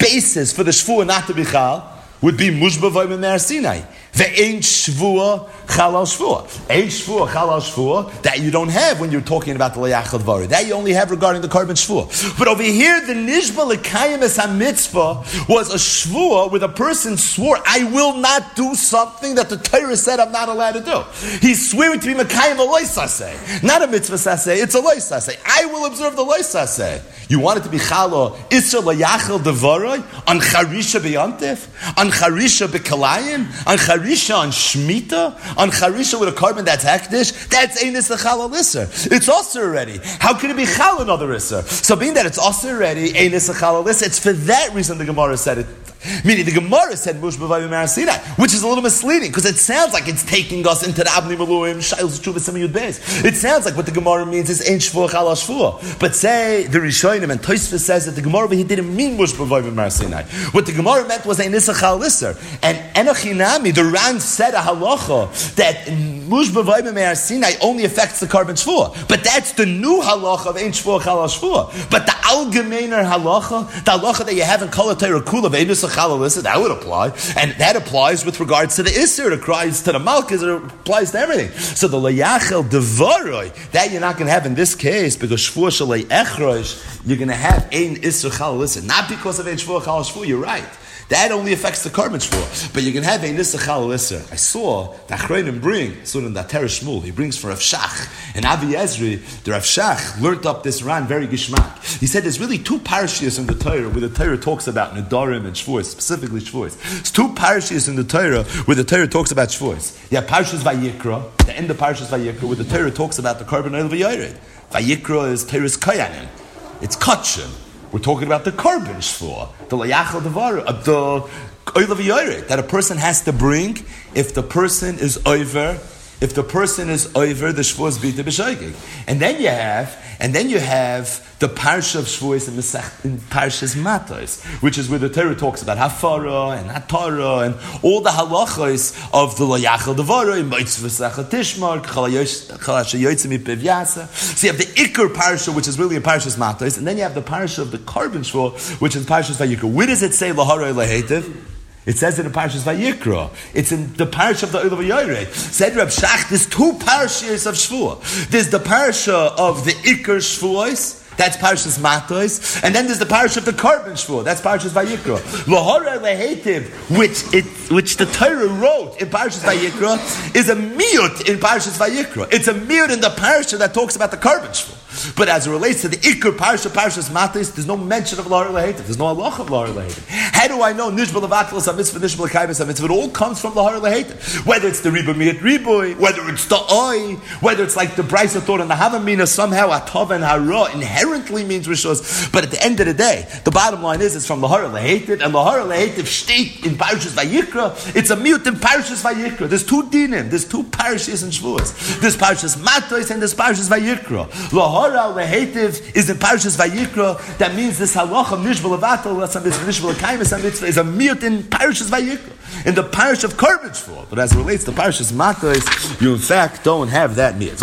basis for the shvuah not to be chal would be mushbavay b'me'ar Sinai. Ve'ein shvuah chalal shvuah. Ein shvuah chalal shvuah that you don't have when you're talking about the layachal dvarim. That you only have regarding the carbon shvuah. But over here, the nishba l'kayim es ha-mitzvah was a shvuah where the person swore, I will not do something that the Torah said I'm not allowed to do. He's swearing to be mekayim a lois saseh. Not a mitzvah saseh, it's a lois saseh. I will observe the lois saseh. You want it to be chalal isra layachal dvarim on charisha beyantif, on charisha bekalayim, on charisha on shmita, on charisha with a carbon that's hektish, that's einis the chalal isser. It's also already. How can it be chal another isser? So being that it's also already einis the chalal isser, it's for that reason the Gemara said it. Meaning the Gemara said Mush B'vay B'me'ar Sinai, which is a little misleading because it sounds like it's taking us into the Abni Maluim Shailos Tshuva Simei Yud Beis. It sounds like what the Gemara means is Ein Shvuah Chalal Shvuah. But say the Rishonim and Tosfos says that the Gemara he didn't mean Mush B'vay B'me'ar Sinai. What the Gemara meant was Ein Nisa Chal Isser. And Enochinami, the Ran said a halacha that Mush B'vay B'me'ar Sinai only affects the carbon Shvuah. But that's the new halacha of Ein Shvuah Chalal Shvuah. But the Algemeiner halacha, the halacha that you have in Kol HaTorah Kula of Ein Nisa that would apply, and that applies with regards to the Isser, it applies to the Malchus, it applies to everything. So the Layachel Devaroi, that you're not going to have in this case, because Shvuah Shalei Echrosh, you're going to have Ein Isser Chal Isser. Not because of Ein Shvuah Chal Shvuah, you're right. That only affects the carbon shvuah. But you can have a nisa chal lisser. I saw the Achreinim bring, so in the Teresh Shmuel, he brings for Rav Shach. And Avi Ezri, the Rav Shach, learned up this Ran very gishmak. He said there's really two parashiyos in the Torah where the Torah talks about Nedarim and Shvuos, specifically Shvuos. There's two parashiyos in the Torah where the Torah talks about Shvuos. You have Parashas Vayikra, the end of Parashas Vayikra, where the Torah talks about the carbon oil v'yored. Vayikra is Torah's Kayanim. It's Kachim. We're talking about the carbon shvuah, the layachal devar, the oil v'yored that a person has to bring if the person is over. If the person is over, the shvuah is bita b'shoigig. And then you have the parsha of shvuos in Parshas Matos, which is where the Torah talks about hafara and hatara and all the halachos of the layachal devara in mitzvah tishmar chalashayotzim mipev yasa. So you have the ikar parsha, which is really a Parshas Matos, and then you have the parsha of the carbon shvuah, which is Parshas Vayikra. Where does it say lahara lahetiv? It says it in Parshas Vayikra. It's in the parsha of the Oil V'Yored. Said Reb Shach, there's two parashas of Shvuah. There's the parsha of the Iker Shvuos, that's Parshas Matos, and then there's the parsha of the carbon Shvuah, that's Parshas Vayikra. Lahora Lehetiv, which the Torah wrote in Parshas Vayikra, is a miut in Parshas Vayikra. It's a miut in the parsha that talks about the carbon Shvuah. But as it relates to the Iker Parsha, Parshas Matos, there's no mention of Lahar Lehetiv. There's no halach of Lahar Lehetiv. How do I know Nishba Levatlas HaMitzvah, Nishba L'Kayim HaMitzvah? It all comes from Lahar Lehetiv. Whether it's the Riba Miyat Riboy, whether it's the Oi, whether it's like the Brisa thought and the Havamina, somehow Atov and Hara inherently means Rishos. But at the end of the day, the bottom line is it's from Lahar Lehetiv, and Lahar Lehetiv state in Parshas Vayikra, it's a mute in Parshas Vayikra. There's two dinim, there's two parashas and Shvuos. There's Parshas Matos and there's Parshas Vayikra. Lahar Lehetiv is in Parshas Vayikra. That means this halacha of Nishba Levatel, Nishba L'Kayim Mitzvah is a miyut in Parshas Vayikra, in the parish of Carbon Shvuah. But as it relates to Parshas Matos, you in fact don't have that miyut.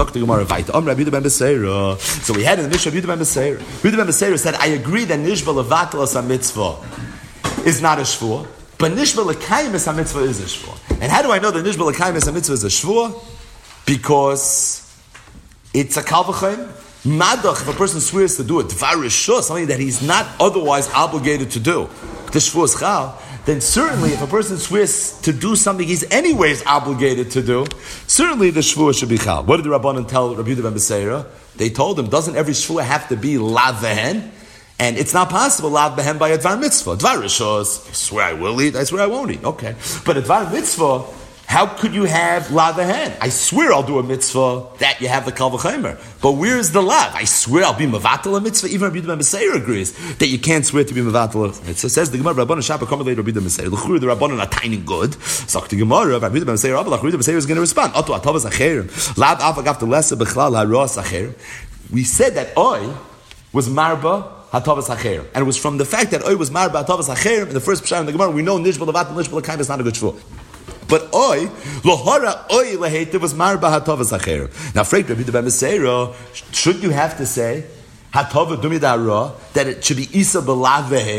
So we had in the Mishnah Yehuda ben Beseira. Yehuda ben Beseira said, I agree that Nishba Levatel as a mitzvah is not a Shvuah, but Nishba L'Kayim as a mitzvah is a Shvuah. And how do I know that Nishba L'Kayim as a mitzvah is a Shvuah? Because it's a Kal V'Chaim. Madach, if a person swears to do a dvar rishus, something that he's not otherwise obligated to do, the shvuas chal, then certainly if a person swears to do something he's anyways obligated to do, certainly the shvuah should be chal. What did the Rabbanan tell Rabbi Yehuda ben Beseira? They told him, doesn't every shvuah have to be lav vehen? And it's not possible lav vehen by a dvar mitzvah. Dvar rishus, I swear I will eat, I swear I won't eat. Okay. But a dvar mitzvah, how could you have lav vehen? I swear I'll do a mitzvah that you have the kal v'chomer. But where is the lav? I swear I'll be mevatel a mitzvah. Even Rabbi Yehuda ben Beseira agrees that you can't swear to be mevatel a mitzvah. Says the Gemara, Rabbanan Shabbat Kamalei Rabbi Yehuda ben Beseira. L'chur the Rabbanan are tiny good. So the Gemara, Rabbi Yehuda ben Beseira, Rabbi Yehuda ben Beseira is going to respond. Oto atavas acherim. Lav avagav telesa bechlal haros acherim. We said that Oy was marba hatavas hacherim, and it was from the fact that Oy was marba hatavas hacherim in the first pshat in the Gemara. We know nishba levatel nishba l'kayim is not a good shvuah. But oi, lohara oi lehetiv was marba hatavas acher. Now, Frek Rabbi Yehuda ben Beseira, should you have to say hatava dumidara that it should be isa belav vehe?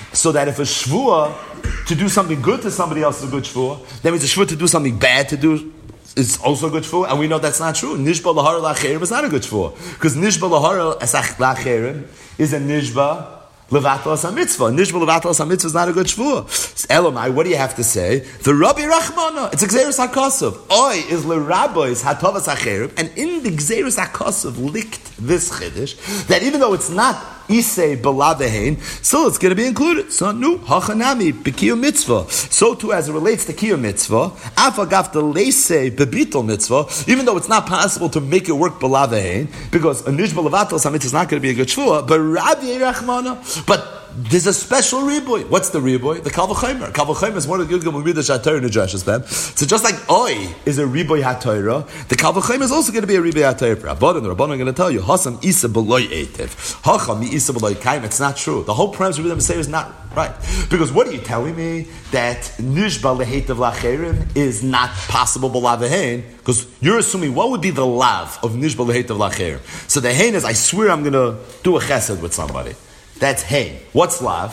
So that if a shvua to do something good to somebody else is a good shvua, then means a shvua to do something bad to do is also a good shvua, and we know that's not true. Nishba lahara lacherim is not a good shvua, because nishba lahara lacherim is a nishba levatlas hamitzvah. Nishba levatlas hamitzvah is not a good shvua. Elamai, what do you have to say? The Rabbi Rachmana, it's a gzeirus hakosov. Oi is lerabois hatovas hacherim, and in the gzeirus hakosov licked this chiddush that even though it's not Isei belavehein, still it's going to be included. So nu hachanami b'kiyum mitzvah. So too as it relates to kiyum mitzvah, afagav the leisei bebitul mitzvah. Even though it's not possible to make it work belavehein, because a nishba levatel samit is not going to be a good shvua. But Rabbi Rachmana, but there's a special riboy. What's the riboy? The Kal V'chomer. Kal V'chomer is one of the Gilgal Midas HaTorah Nedrashes, man. So just like Oi is a riboy HaTorah, the Kal V'chomer is also going to be a riboy HaTorah. Rabbanan, the Rabbanan are going to tell you, Hasam Isa B'loi Eitiv. Hacham Mi Isa B'loi Kaim. It's not true. The whole premise of the Messiah is not right. Because what are you telling me? That Nishba Leheitav Lacherim is not possible B'lavehein? Because you're assuming what would be the lav of Nishba Leheitav Lacherim? So the Hein is, I swear I'm going to do a chesed with somebody. That's hey. What's lav?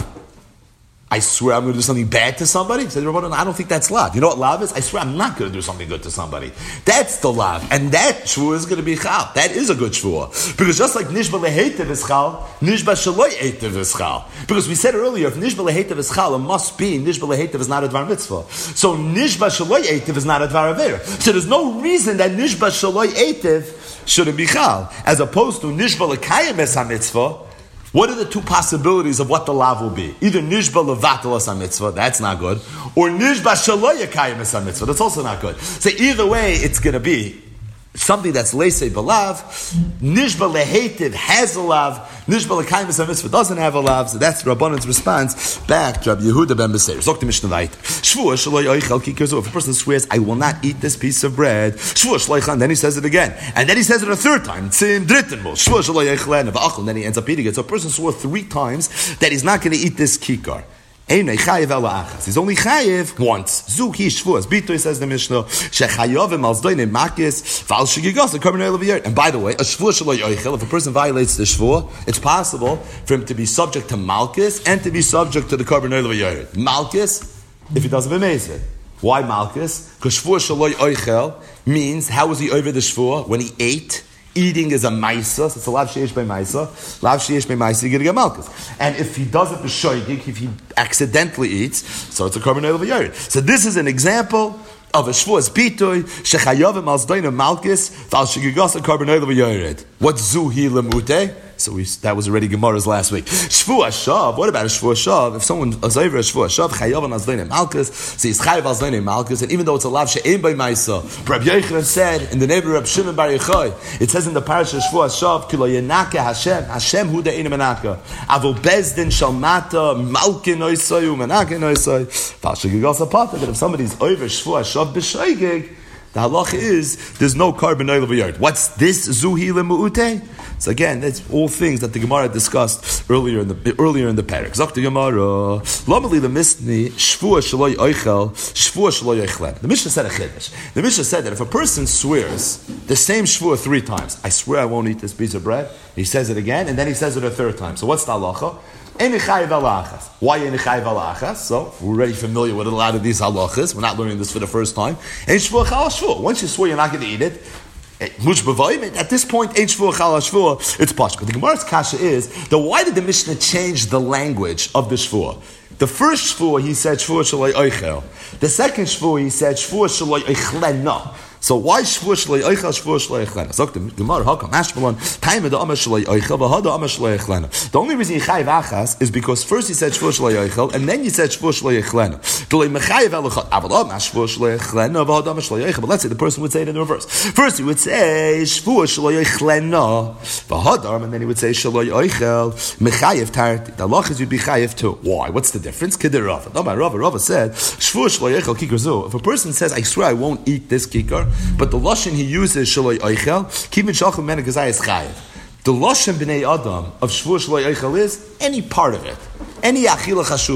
I swear I'm going to do something bad to somebody? He said, I don't think that's lav. You know what lav is? I swear I'm not going to do something good to somebody. That's the lav. And that shvua is going to be chal. That is a good shvua. Because just like nishba leheitev is chal, nishba shaloi eitev is chal. Because we said earlier, if nishba leheitev is chal, it must be nishba leheitev is not a dvar mitzvah. So nishba shaloi eitev is not a dvar aver. So there's no reason that nishba shaloi eitev shouldn't be chal. As opposed to nishba lekayim es ha-mitzvah. What are the two possibilities of what the lav will be? Either nishba levatel as mitzvah, that's not good, or nishba shelo yekayim as mitzvah, that's also not good. So either way, it's going to be something that's leisei b'lav. Nishba lehetiv has a lav. Nishba lekayim as mitzvah doesn't have a lav. So that's Rabbanan's response back to Rabbi Yehuda ben Beseir. Zok the Mishnah Vayit. Shvua shelo yoichel kikirzo. If a person swears, I will not eat this piece of bread. Shvua shelo, and then he says it again, and then he says it a third time. Tzim dritten mo. Shvua shelo yoichel v'achol. And then he ends up eating it. So a person swore 3 times that he's not going to eat this kikar. He's only chayiv once. Zuki shvuas. Bitoy says the Mishnah. Shechayovim al zdoine makis v'al shigigos karbanei leviyot. And by the way, a shvua shelo yoichel. If a person violates the shvua, it's possible for him to be subject to malchus and to be subject to the karbanei leviyot. Malchus, if he doesn't b'meiz it. Why malchus? Because shvua shelo yoichel means how was he over the shvua when he ate? Eating is a maisa, so it's a lav sheish by maisa. Lav sheish by maisa, you're going to get malchus. And if he does it b'shoigig, if he accidentally eats, so it's a korban oil v'yared. So this is an example of a shvuas bitoy shechayavim al zdoina malchus v'al shigigos a korban oil v'yared. What's zuhi lemute? So that was already Gemara's last week. Shvua shav. What about a shvua shav? If someone is over a shvua shav, chayav on azleine malchus, so he's chayav azleine malchus, and even though it's a lav she'ein by ma'isa, Rabbi Yochanan said in the neighbor of Shimon Bar Yochai, it says in the parasha shvua shav, kilo yenaka Hashem hu de'ein menaka, avol bezdin shalmata malkin oisoyu menakin oisoy, val shegigos apata. But if somebody's over shvua shav b'shoigig, the halacha is there's no korban oil v'yard. What's this zuhi lemuute? So again, that's all things that the Gemara discussed earlier in the parak. Zok the Gemara, lomali the misni shvua shelo yoichel, shvua shelo yoichlen. The Mishnah said a chiddush. The Mishnah said that if a person swears the same shvua 3 times, I swear I won't eat this piece of bread. He says it again, and then he says it a 3rd time. So what's the halacha? Why enichayiv alachas? So we're already familiar with a lot of these halachas. We're not learning this for the first time. Once you swear you're not going to eat it, at this point, it's posh. But the Gemara's kasha is that why did the Mishnah change the language of the shvua? The first shvua he said shvua shaloi oichel. The second shvua he said shvua shaloi oichlena. So why shvua shaloi oichel, shvua shaloi oichlena? So the Gemara hakam ashmalon taima the amar shaloi oichel v'hada amar shaloi oichlena. The only reason you chayiv achas is because first he said shvua shaloi oichel and then you said shvua shaloi oichlena. But let's say the person would say it in the reverse. First he would say shvua shaloi oichlena v'hada, and then he would say shaloi oichel mechayiv tarti. The halachas would be chayiv too. Why? What's the difference? Kidder Rava. No, my Rava said shvua shaloi oichel kikar zu. If a person says I swear I won't eat this kikar, but the lashon he uses shaloi oichel, kivin shalchum mena gazayis chayiv. The lashon b'nei adam of shvua shaloi oichel is any part of it, any achila chashuva.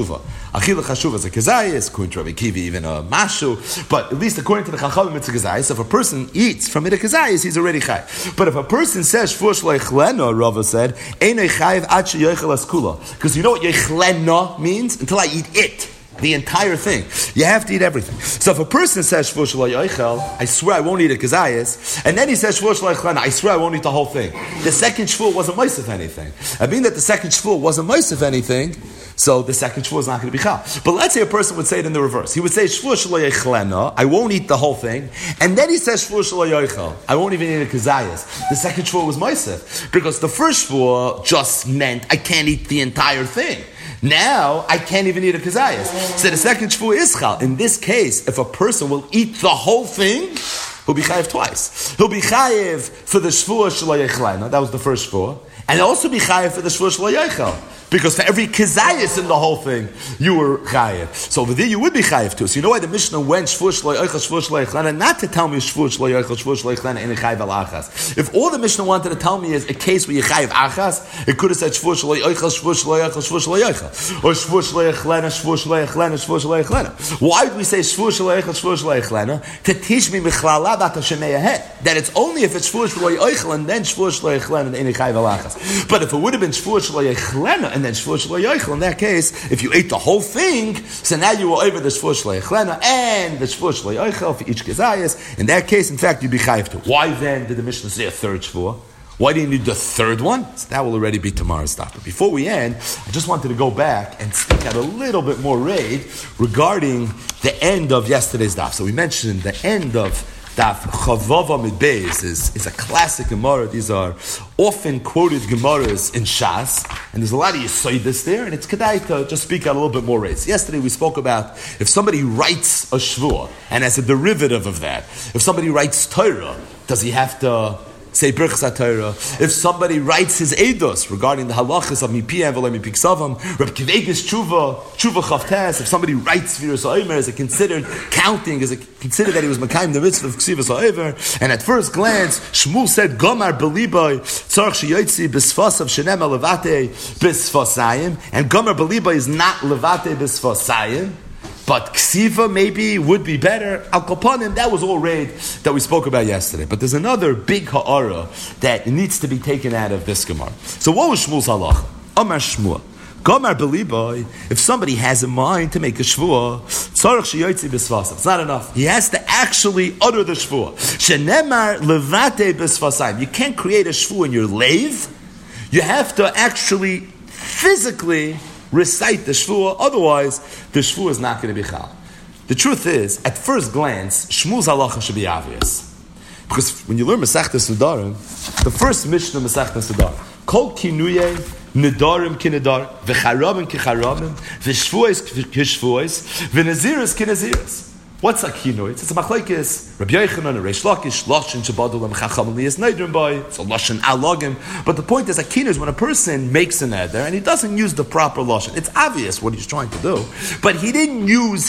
Achila chashuv is a kezayis, according to Rabbi Kiva, even a mashu. But at least according to the Chachamim, it's a kezayis. If a person eats from it a kezayis, he's already chayiv. But if a person says shvuah shelo yechlena, Rava said, einay chayiv ad sheyochel askula. Because you know what yechlena means? Until I eat it. The entire thing. You have to eat everything. So if a person says shvuah shelo yochel, I swear I won't eat a kezayis, and then he says shvuah shelo yechlena, I swear I won't eat the whole thing. The second shvuah wasn't moisef anything. I mean that the second shvuah wasn't moisef anything, so the second shvuah is not going to be chal. But let's say a person would say it in the reverse. He would say shvuah shelo yechlena, I won't eat the whole thing, and then he says shvuah shelo yochel, I won't even eat a kezayis. The second shvuah was moisef, because the first shvuah just meant I can't eat the entire thing. Now, I can't even eat a kezayis. So the second shvuah is chal. In this case, if a person will eat the whole thing, he'll be chayiv twice. He'll be chayiv for the shvuah shelo yechlena, that was the first shvuah, and also be chayiv for the shvuah shelo yochel. Because for every kezayis in the whole thing, you were chayiv. So over there, you would be chayiv too. So you know why the Mishnah went shvuah shelo yochel, shvuah shelo yechlena, not to tell me shvuah shelo yochel, shvuah shelo yechlena, and chayiv al achas. If all the Mishnah wanted to tell me is a case where you chayiv achas, it could have said shvuah shelo yochel, shvuah shelo yochel, shvuah shelo yochel, or shvuah shelo yechlena, shvuah shelo yechlena, shvuah shelo yechlena. Why do we say shvuah shelo yochel, shvuah shelo yechlena? To teach me michlala bat hashemei ahead. That it's only if it's shvuah shelo yochel and then shvuah shelo yechlena and chayiv al achas. But if it would have been shvuah shelo yechlena and then shvuah shelo yochel, in that case, if you ate the whole thing, so now you were over the shvuah shelo yechlena and the shvuah shelo yochel for each kezayis. In that case, in fact, you'd be chayiv too. Why then did the Mishnah say a third shvuah? Why do you need the third one? So that will already be tomorrow's stuff. But before we end, I just wanted to go back and speak out a little bit more regarding the end of yesterday's daf. So we mentioned the end of Daf Chavava Midbeis is a classic Gemara. These are often quoted Gemaras in Shas, and there's a lot of Yesodis there, and it's kedai to just speak out a little bit more rates. Yesterday we spoke about if somebody writes a shvuah, and as a derivative of that, if somebody writes Torah, does he have to say Birchas HaTorah? If somebody writes his Eidos regarding the halachas of Mipiyah v'lo Mipiksavam, Reb Kivegas Tshuva Chavtes, if somebody writes Sfiras HaOmer, is it considered counting? Is it considered that he was Makayim the mitzvah of Ksivas HaOmer? And at first glance, Shmuel said, Gomar Beliboy, Tzarch Sheyotzi B'sfasav Shenem Levate B'sfasayim, and Gomar Beliboy is not Levate B'sfasayim, but Ksiva maybe would be better. Al Kapanim, that was all raid that we spoke about yesterday. But there's another big ha'ara that needs to be taken out of this Gemara. So what was Shmuel's halacha? Amar Shmuel. Gomar Beliboy, if somebody has a mind to make a shvuah, tzarech sheyotzi b'sfasayim. It's not enough. He has to actually utter the shvuah. Shenemar levate b'sfasayim. You can't create a shvuah in your lave. You have to actually physically recite the shvuah, otherwise the shvuah is not going to be chal. The truth is, at first glance, Shmuel's halacha should be obvious. Because when you learn Masechtas Nedarim, the first Mishnah Masechtas Nedarim, Kol kinuyei nedarim kinedar, v'charabim kicharabim, v'shvuos kishvuos, v'naziris kinaziris. What's a kinui? It's a machlekes. Rabbi Yochanan and Reish Lakish, lashon shabadol and chacham liyas neidrim by. It's a lashon alogim. But the point is, a kinui is when a person makes a neder and he doesn't use the proper lashon. It's obvious what he's trying to do, but he didn't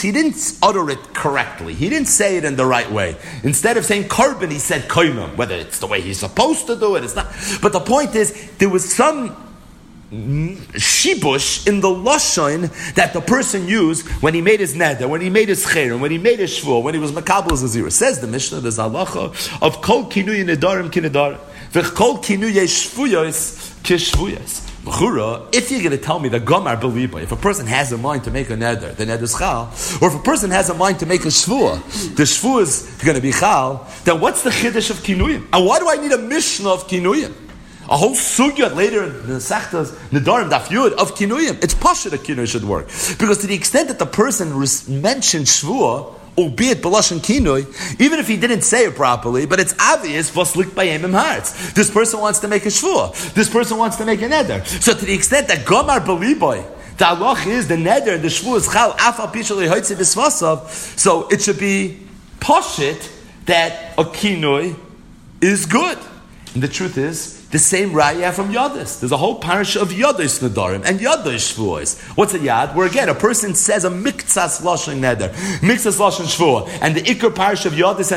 utter it correctly. He didn't say it in the right way. Instead of saying korban, he said koimim. Whether it's the way he's supposed to do it, it's not. But the point is, there was some shibush in the lashon that the person used when he made his neder, when he made his cher, when he made his shvuah, when he was makabel azira. Says the Mishnah, there's halacha of kol kinuy nedarim kinedarim, v'kol kinuy shvuyos kishvuyos. If you're going to tell me that Gomar Beliba, if a person has a mind to make a neder, the neder is chal, or if a person has a mind to make a shvuah, the shvuah is going to be chal, then what's the chiddush of kinuyim? And why do I need a Mishnah of kinuyim? A whole sugyat later in the Sechtas Nedarim Daf Yud of Kinuyim. It's pasha that Kinuy should work. Because to the extent that the person mentioned Shvuah, albeit B'lashon Kinuy, even if he didn't say it properly, but it's obvious, Voslik Bayem Im Hearts. This person wants to make a Shvuah. This person wants to make a neder. So to the extent that Gomar Beliboy, the halach is the neder, the Shvuah is chal, afal pishali hoitzi b'svasav, so it should be pashit that a Kinuy is good. And the truth is, the same raya from Yadis. There's a whole parasha of Yadis Nedarim and Yadis Shvuos. What's a Yad? Where again, a person says a miktsas lashon neder, miktsas lashon shvuah, and the ikar parasha of Yadis and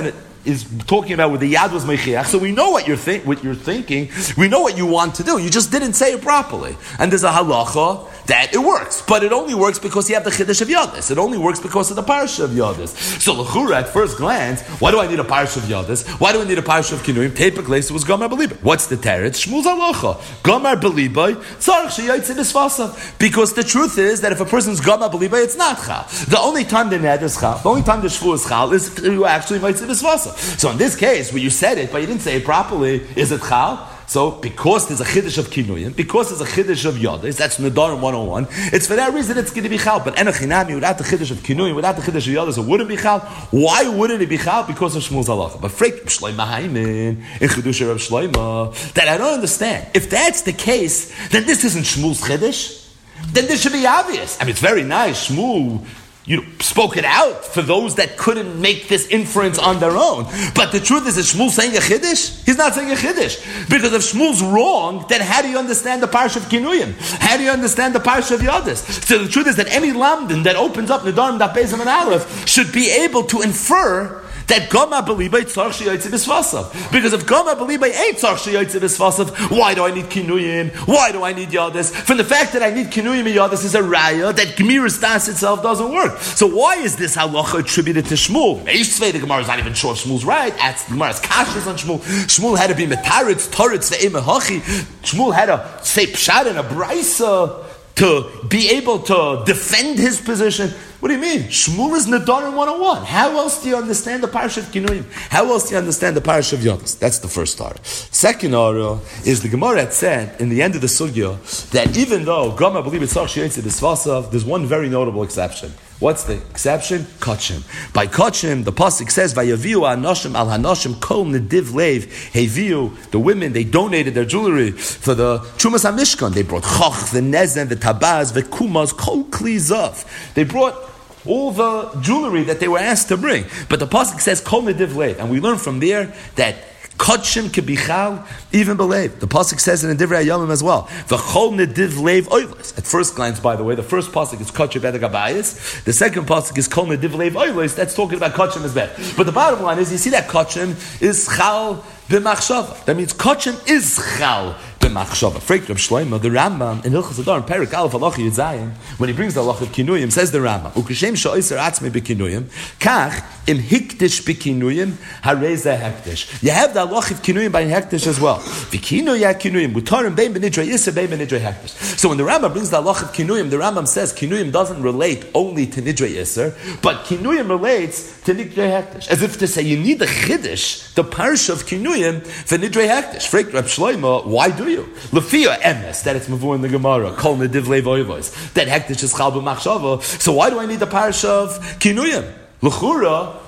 is talking about where the yad was mechiach. So we know what you're thinking. We know what you want to do. You just didn't say it properly. And there's a halacha that it works, but it only works because you have the chiddush of yadis. It only works because of the parsha of yadis. So l'chura, at first glance, why do I need a parsha of yadis? Why do I need a parsha of kinuyim? Typically, it was gamar beliba. What's the teretz? Shmuz halacha. Gamar beliba tzarich sheyayitze b'svasav. Because the truth is that if a person's gamar beliba, it's not chal. The only time the neder is chal, the only time the shvu is chal, is if you actually might say b'svasav. So in this case, where you said it, but you didn't say it properly, is it chal? So, because there's a chiddush of kinuyim, because there's a chiddush of yodis, that's Nedarim 101, it's for that reason it's going to be chal. But enochinami, without the chiddush of kinuyim, without the chiddush of yodis, it wouldn't be chal. Why wouldn't it be chal? Because of Shmuel's halacha. But freik Shloima Haimin, in chiddush of Shloima, that I don't understand. If that's the case, then this isn't Shmuel's chiddush. Then this should be obvious. I mean, it's very nice, Shmuel, spoke it out for those that couldn't make this inference on their own. But the truth is Shmuel saying a chiddush? He's not saying a chiddush. Because if Shmuel's wrong, then how do you understand the parsha of Kinuyim? How do you understand the parsha of Yadis? So the truth is that any lamdan that opens up Nedarim Daf Beis and Aleph should be able to infer that Gama Beliba Tzarch Sheyotze B'Svasav. Because if Gama Beliba ain't Tzarch Sheyotze B'Svasav, why do I need Kinuyim? Why do I need Yadis? From the fact that I need Kinuyim and Yadis is a raya that Gemiras Das itself doesn't work. So why is this halacha attributed to Shmuel? Meishvei, the Gemara is not even sure if Shmuel's right. The Gemara's kashas on Shmuel. Shmuel had to be metaritz, toritz, ve'emehachi. Shmuel had to say pshat and a brisa to be able to defend his position. What do you mean? Shmuel is Nedarim 101. How else do you understand the parsha of Kinuyim? How else do you understand the parsha of Yodis? That's the first order. Second order is the Gemara had said in the end of the sugya that even though Gama believe it's Tzarch Sheyotze B'Svasav, there's one very notable exception. What's the exception? Kachim. By Kachim, the pasuk says, "Vayaviu anoshim al hanoshim kol nediv lev heviu." The women, they donated their jewelry for the Trumas HaMishkan. They brought chach, the nezen, the tabaz, the kumas, kol kli zav. They brought all the jewelry that they were asked to bring. But the pasuk says kol nediv lev, and we learn from there that Kachim can be chal, even believe. The pasuk says it in Divrei Hayamim as well. V'chol nediv leiv oilos. At first glance, by the way, the first pasuk is Kachim Bedagabayis. The second pasuk is Kol nediv leiv oilos. That's talking about Kachim as bad. But the bottom line is, you see that Kachim is chal b'machshava. That means Kachim is chal b'machshava. Freik Reb Shloimo, the Rambam in Hilchos Adar, Perik Aleph Halacha Yud Zayin, when he brings the halacha of Kinuyim, says the Rambam, Ukashem sha'oser atzmei b'Kinuyim, kach im hikdish b'Kinuyim hareza hekdish. You have the halacha of Kinuyim by hekdish as well. V'Kinuya Kinuyim mutarim bein b'nidrei iser bein b'nidrei hekdish. So when the Rambam brings the halacha of Kinuyim, the Rambam says Kinuyim doesn't relate only to nidrei iser, but Kinuyim relates to nidrei hekdish. As if to say you need the chiddush, the parsha of Kinuyim for nidrei hekdish. Freik Reb Shloimo, why do you? Lefia emes, that it's mavur in the Gemara, kol nediv leiv oivos, that hektish is chal b'machshava. So why do I need the parsha of Kinuyim? L'chura,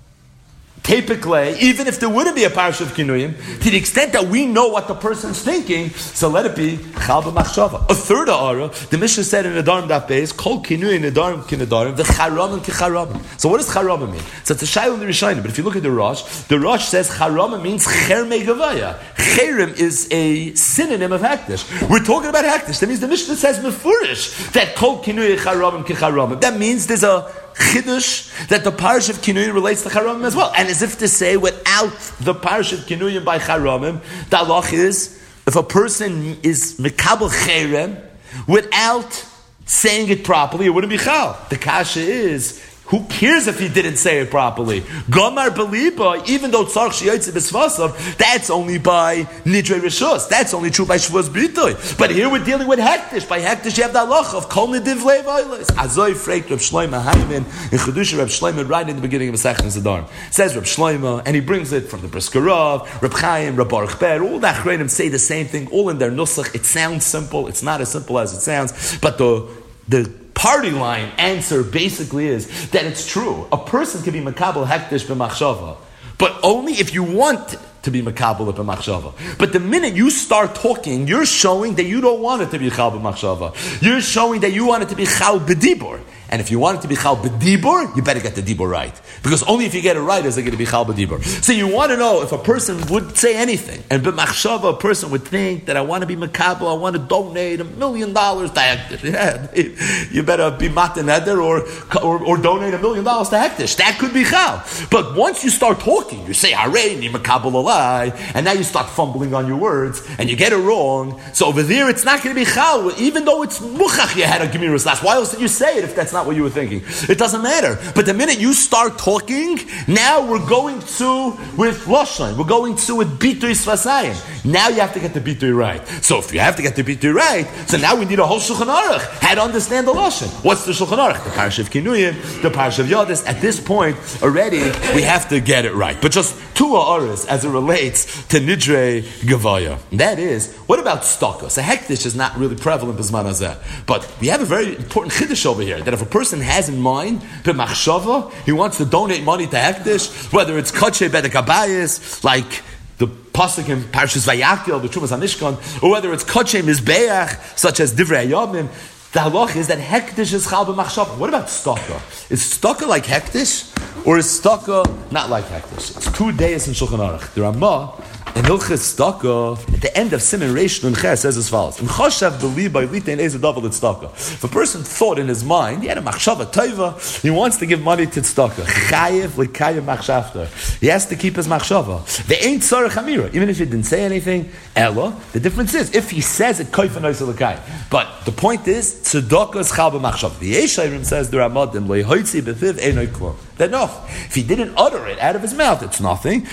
typically, even if there wouldn't be a parsha of Kinuyim, to the extent that we know what the person's thinking, so let it be chal b'machshava. A third ara, the Mishnah said in Nedarim Daf Beis, kol Kinuyim Nedarim k'Nedarim, v'charamim k'charamim. So what does charamim mean? So it's a shayla in the Rishonim, but if you look at the Rosh says charamim means cher megavaya. Cherim is a synonym of hektish. We're talking about hektish. That means the Mishnah says mefurish that kol Kinuyim charamim k'charamim. That means there's a chiddush that the parsha of Kinuyim relates to Charamim as well. And as if to say, without the parsha of Kinuyim by Charamim, the halach is, if a person is mekabel cherem, without saying it properly, it wouldn't be chal. The kasha is, who cares if he didn't say it properly? Gomar beliba, even though tzarch sheyotze b'svasav, that's only by nidrei rishus. That's only true by shvus b'itoy. But here we're dealing with hektish. By hektish you have the halacha of kol nediv leiv oilos. Azoi freik Reb Shloimo Haimin in Chedusha Reb Shloimo right in the beginning of Masechta Nedarim. Says Reb Shloimo, and he brings it from the Brisker Rav, Reb Chaim, Reb Baruch Ber. All the achreinim say the same thing, all in their nusach. It sounds simple. It's not as simple as it sounds, but the party line answer basically is that it's true. A person can be makabel hektish b'machshava, but only if you want to be makabel b'machshava. But the minute you start talking, you're showing that you don't want it to be chal b'machshava. You're showing that you want it to be chal b'dibur. And if you want it to be chal b'dibur, you better get the dibur right. Because only if you get it right is it going to be chal b'dibur. So you want to know if a person would say anything, and b'machshava a person would think that I want to be makabel, I want to donate $1 million to Hektish. Yeah, you better be matan eder or donate $1 million to Hektish. That could be chal. But once you start talking, you say hareini makabel alai, and now you start fumbling on your words, and you get it wrong. So over there, it's not going to be chal, even though it's muchach you had a gemiras last. Why else did you say it if that's not what you were thinking? It doesn't matter. But the minute you start talking, now we're going to with lashon. We're going to with bitui svasayin. Now you have to get the bitui right. So if you have to get the bitui right, so now we need a whole shulchan aruch. How to understand the lashon? What's the shulchan aruch? The parsha of kinuyim, the parsha of yodis. At this point already, we have to get it right. But just two ha'aras as it relates to nidre gavaya. That is, what about stalker? So hektish is not really prevalent b'zman hazeh. But we have a very important chiddush over here, that if a person has in mind, b'machshava, he wants to donate money to hektish, whether it's kacheh bedek habayis, like the pasuk in Parshas Vayakil, the Trumas HaMishkan, or whether it's kacheh mizbeach, such as divrei hayamim, the halach is that hektish is chal b'machshava. What about stalker? Is stalker like hektish, or is stalker not like hektish? It's 2 days in Shulchan Aruch. The Ramah, in Hilchas Stalker, at the end of Siman Reish Nun Ches, says as follows: If a person thought in his mind, he had a machshava tova, he wants to give money to tzedakah. Chayev l'kayim machshavta. He has to keep his machshava. They ain't tzarech hamira, even if he didn't say anything. Ella, the difference is if he says it koyfa noisa l'kayim. But the point is tzedakah is chal b'machshava. The Yeshayrim says the Ramadim lehoitzi b'fiv einoi klum. That enough. If he didn't utter it out of his mouth, it's nothing.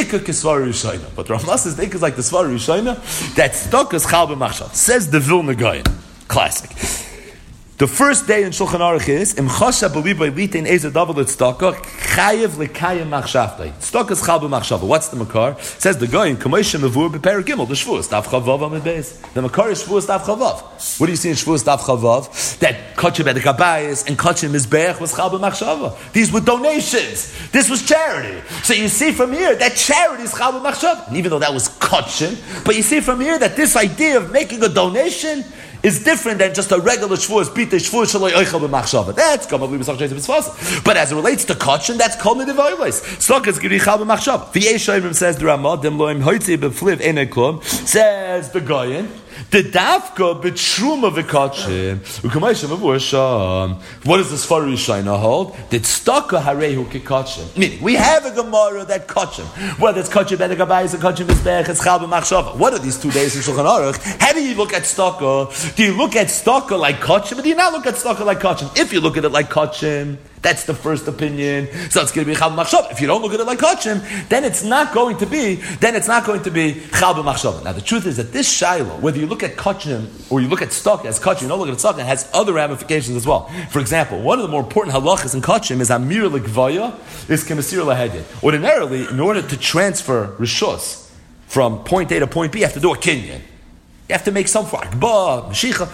But Ramah says the is like the Svar Rishayna, that stock is chal b'machshav. Says the Vilna Gaon. Classic. The first day in Shulchan Aruch is Im Chasha b'libay litein eza davar l'tzedakah chayev l'kayim machshavtay. Tzedakah is chal b'machshava. What's the makar? Says the Gaon Kamoisha Mavur b'Perek Gimel the Shvuas Daf Chavav Amid Beis. The makar is Shvuas Daf Chavav. What do you see in Shvuas Daf Chavav? That kacheh bedek habayis and kacheh mizbeach was chal b'machshava. These were donations. This was charity. So you see from here that charity is chal b'machshava. And even though that was kacheh, but you see from here that this idea of making a donation is different than just a regular shvuas, bitei shvuas shaloi oichel b'machshava. That's kama b'misach sheitim b'sfas. But as it relates to kachin, that's kol midivoyles. Stokas giri chal b'machshava. The Yeshayim says the Ramah, dem loim hoitzi b'fliv enei klum, says the Goyen, the dafka b'truma v'kachin, u'kamayshim avursham. What does the Sfar Rishayna hold? That staka harehu kikachin. Meaning, we have a Gemara that kachin. Whether it's kachin bedek habayis or kachin mizbech, it's chal b'machshava. What are these 2 days in Shulchan Aruch? How do you look at staka? Do you look at staka like kachin, or do you not look at staka like kachin? If you look at it like kachin, that's the first opinion. So it's going to be chal b'machshava. If you don't look at it like kachin, then it's not going to be chal b'machshava. Now the truth is that this shiloh, whether you look at kachin or you look at staka as kachin, you don't look at staka, has other ramifications as well. For example, one of the more important halachas in kachin is amir l'gvaya is k'mesir l'hedid. Ordinarily, in order to transfer rishos from point A to point B, you have to do a kinyan. You have to make some form, mashicha,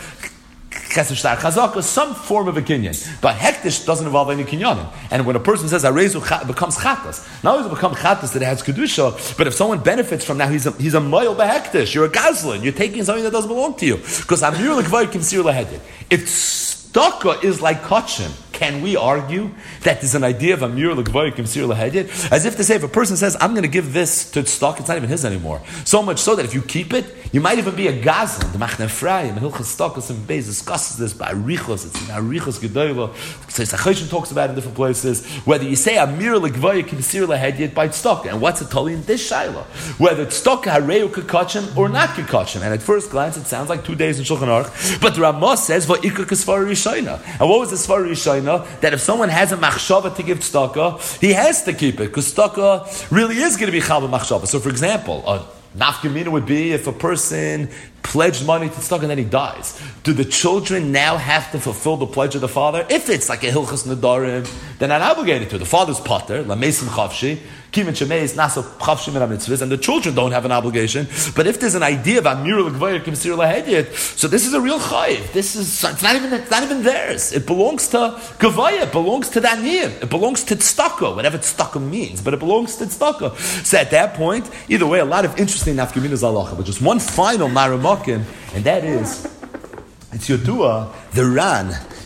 some form of a kinyan. But hektish doesn't involve any kinyanim. And when a person says arezu, becomes chatas. Not only does it become chatas that it has kedusha, but if someone benefits from now, he's a moyel behektish. You're a gazlan. You're taking something that doesn't belong to you. Because amir l'kvay kimsir lahedid. If staka is like kachin, can we argue that there's an idea of amir l'kvay kimsir lahedid? As if to say, if a person says, I'm going to give this to stock, it's not even his anymore. So much so that if you keep it, you might even be a gazlan. The Machne Ephraim and Hilchas Stokas and Beis discusses this by Arichos. It's in Arichos Gedoyla. So Sachoshin talks about it in different places. Whether you say amir l'kvay kimsir lahedid by stock, and what's it totally in this shaila? Whether it's stock hareu kikachin or not kikachin. And at first glance, it sounds like 2 days in Shulchan Aruch. But the Ramah says va'ikar kasvar rishayna. And what was the svar rishayna? That if someone has a machshava to give tzedakah, he has to keep it, because tzedakah really is going to be chal b'machshava. So for example, a nafkamina would be if a person pledged money to tzedakah and then he dies. Do the children now have to fulfill the pledge of the father? If it's like a hilchas nedarim, they're not obligated to. The father's pater, lamesim chavshi, kivin shemeis nasa chavshi min mitzvahs, and the children don't have an obligation. But if there's an idea of amir l'gvayir kimsir lahediyat, so this is a real chayiv. It's not even theirs. It belongs to gavaya. It belongs to the aniyim. It belongs to tzedakah, whatever tzedakah means. But it belongs to tzedakah. So at that point, either way, a lot of interesting nafkaminas halacha. But just one final maramakim, and that is, it's Yodua, the Ran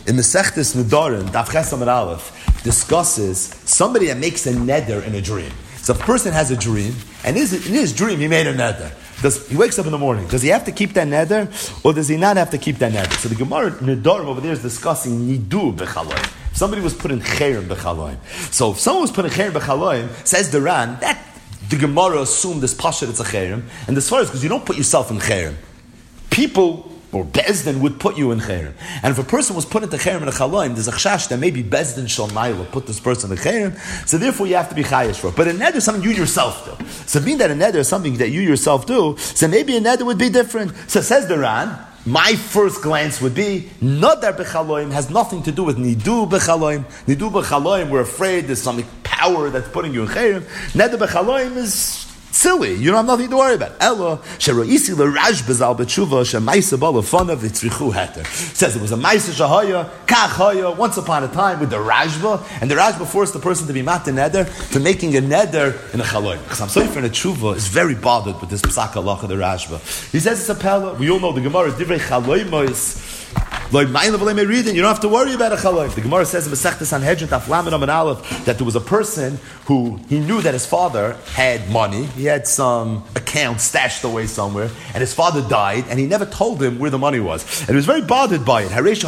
in Masechtas Nedarim, Daf Ches Amud Aleph, discusses somebody that makes a neder in a dream. So if a person has a dream, and in his dream he made a neder. He wakes up in the morning. Does he have to keep that neder, or does he not have to keep that neder? So the Gemara Nedarim over there is discussing nidu b'chaloim. Somebody was put in cherem b'chaloim. So if someone was put in cherem b'chaloim, says the Ran, that the Gemara assumed this pashat it's a cherem, and as far as because you don't put yourself in cherem, people or Bezdin would put you in cherem. And if a person was put into cherem and a chaloim, there's a chashash that maybe Bezdin Shalmaila put this person in cherem, so therefore you have to be chayish for it. But a neder is something you yourself do. So being that a neder is something that you yourself do, so maybe a neder would be different. So says the Ran, my first glance would be, Nadar b'chaloim has nothing to do with nidu b'chaloim. Nidu b'chaloim, we're afraid there's some power that's putting you in cherem. Neder b'chaloim is silly. You don't have nothing to worry about. Ella sheroisi l'rashba zal b'tshuva shemaisa b'alafanav v'tzrichu heter. Says it was a maisa shahaya kach haya once upon a time with the rashba, and the rashba forced the person to be mat neder to making a neder in a chaloim. Because I'm sorry for a tshuva is very bothered with this psak halacha the rashba. He says it's a pella. We all know the Gemara is divrei chaloimos. You don't have to worry about a chaloim. The Gemara says in Masechtas Sanhedrin Daf Lamed Amud Aleph that there was a person who he knew that his father had money. He had some account stashed away somewhere, and his father died, and he never told him where the money was. And he was very bothered by it. He was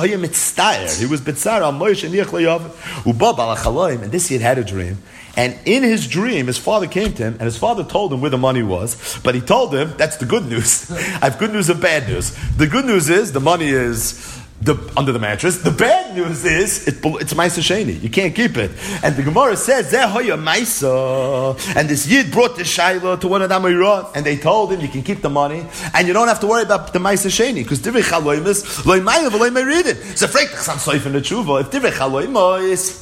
bitzar al Moshe niach le'yav ubab al chaloim. And this he had a dream. And in his dream, his father came to him, and his father told him where the money was. But he told him, that's the good news. I have good news and bad news. The good news is, the money is under the mattress. The bad news is, it's Maisa Sheni. You can't keep it. And the Gemara says, Zeh hoya Maisa. And this Yid brought the Shaila to one of the Amirot, and they told him, you can keep the money, and you don't have to worry about the Maisa Sheni, because Divrei Chaloim is, Loi Ma'ila v'loi Meridin. So, Freik, some soif in the Tshuva, if Divrei Chaloim is,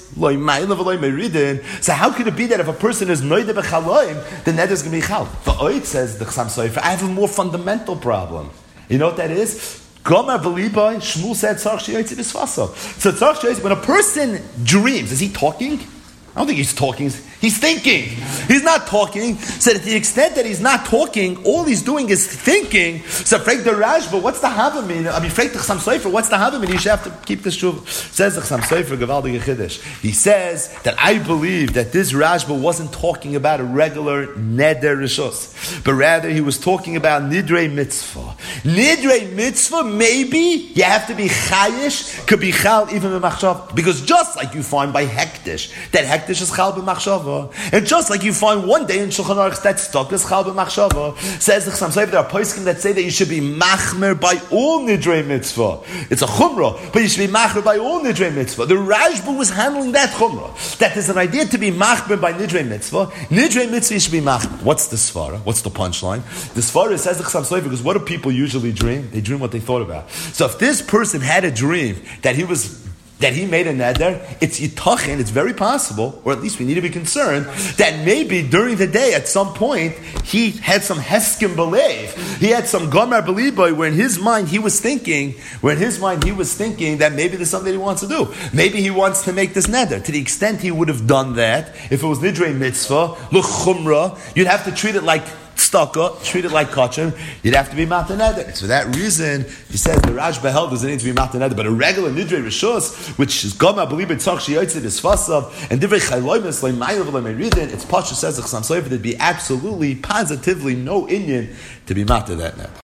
so how could it be that if a person is noide b'chaloim, the neder is going to be chal? The Oid says the Chasam Sofer, I have a more fundamental problem. You know what that is? Gomer b'libai, Shmuel said tzarch she'yotzi b'svaso. So tzarch she'yotzi, when a person dreams, is he talking? I don't think he's talking. He's thinking. He's not talking. So to the extent that he's not talking, all he's doing is thinking. So Frek the Rashba, what's the Havamin? I mean, Frek the Chasam Sofer, what's the Havamin? You should have to keep this shuv. Says the Chasam Sofer, Gavaldi Yechidish. He says that I believe that this Rashba wasn't talking about a regular neder rishos, but rather he was talking about nidrei mitzvah. Nidrei mitzvah, maybe you have to be chayish, could be chal even b'machshav, because just like you find by hektish, that hektish is chal b'machshava. And just like you find one day in Shulchan Aruch that stuck is chal b'machshava, says the Chasam Sofer, there are poskim that say that you should be machmer by all nidrei mitzvah. It's a chumrah, but you should be machmer by all nidrei mitzvah. The Rashba was handling that chumrah. That there's an idea to be machmer by nidrei mitzvah. Nidrei mitzvah you should be machmer. What's the svara? What's the punchline? The svara says the Chasam Sofer, because what do people usually dream? They dream what they thought about. So if this person had a dream that he made a neder, it's yitachin, it's very possible, or at least we need to be concerned, that maybe during the day, at some point, he had some heskim belief. He had some gomer beliboy where in his mind he was thinking that maybe there's something he wants to do. Maybe he wants to make this neder. To the extent he would have done that, if it was nidrei mitzvah, l'chumra, you'd have to treat it like tzedakah, treat it like kachim, you'd have to be matan neder. It's for that reason, he says, the Rashba held doesn't need to be matan neder, but a regular nidrei rishus, which is gama believe it tzach sheyotzi b'svasav, and divrei chayloimus leimayil v'leimeridin, it's pasha says the Chasam Sofer, there'd be absolutely, positively no inyan to be matan that neder.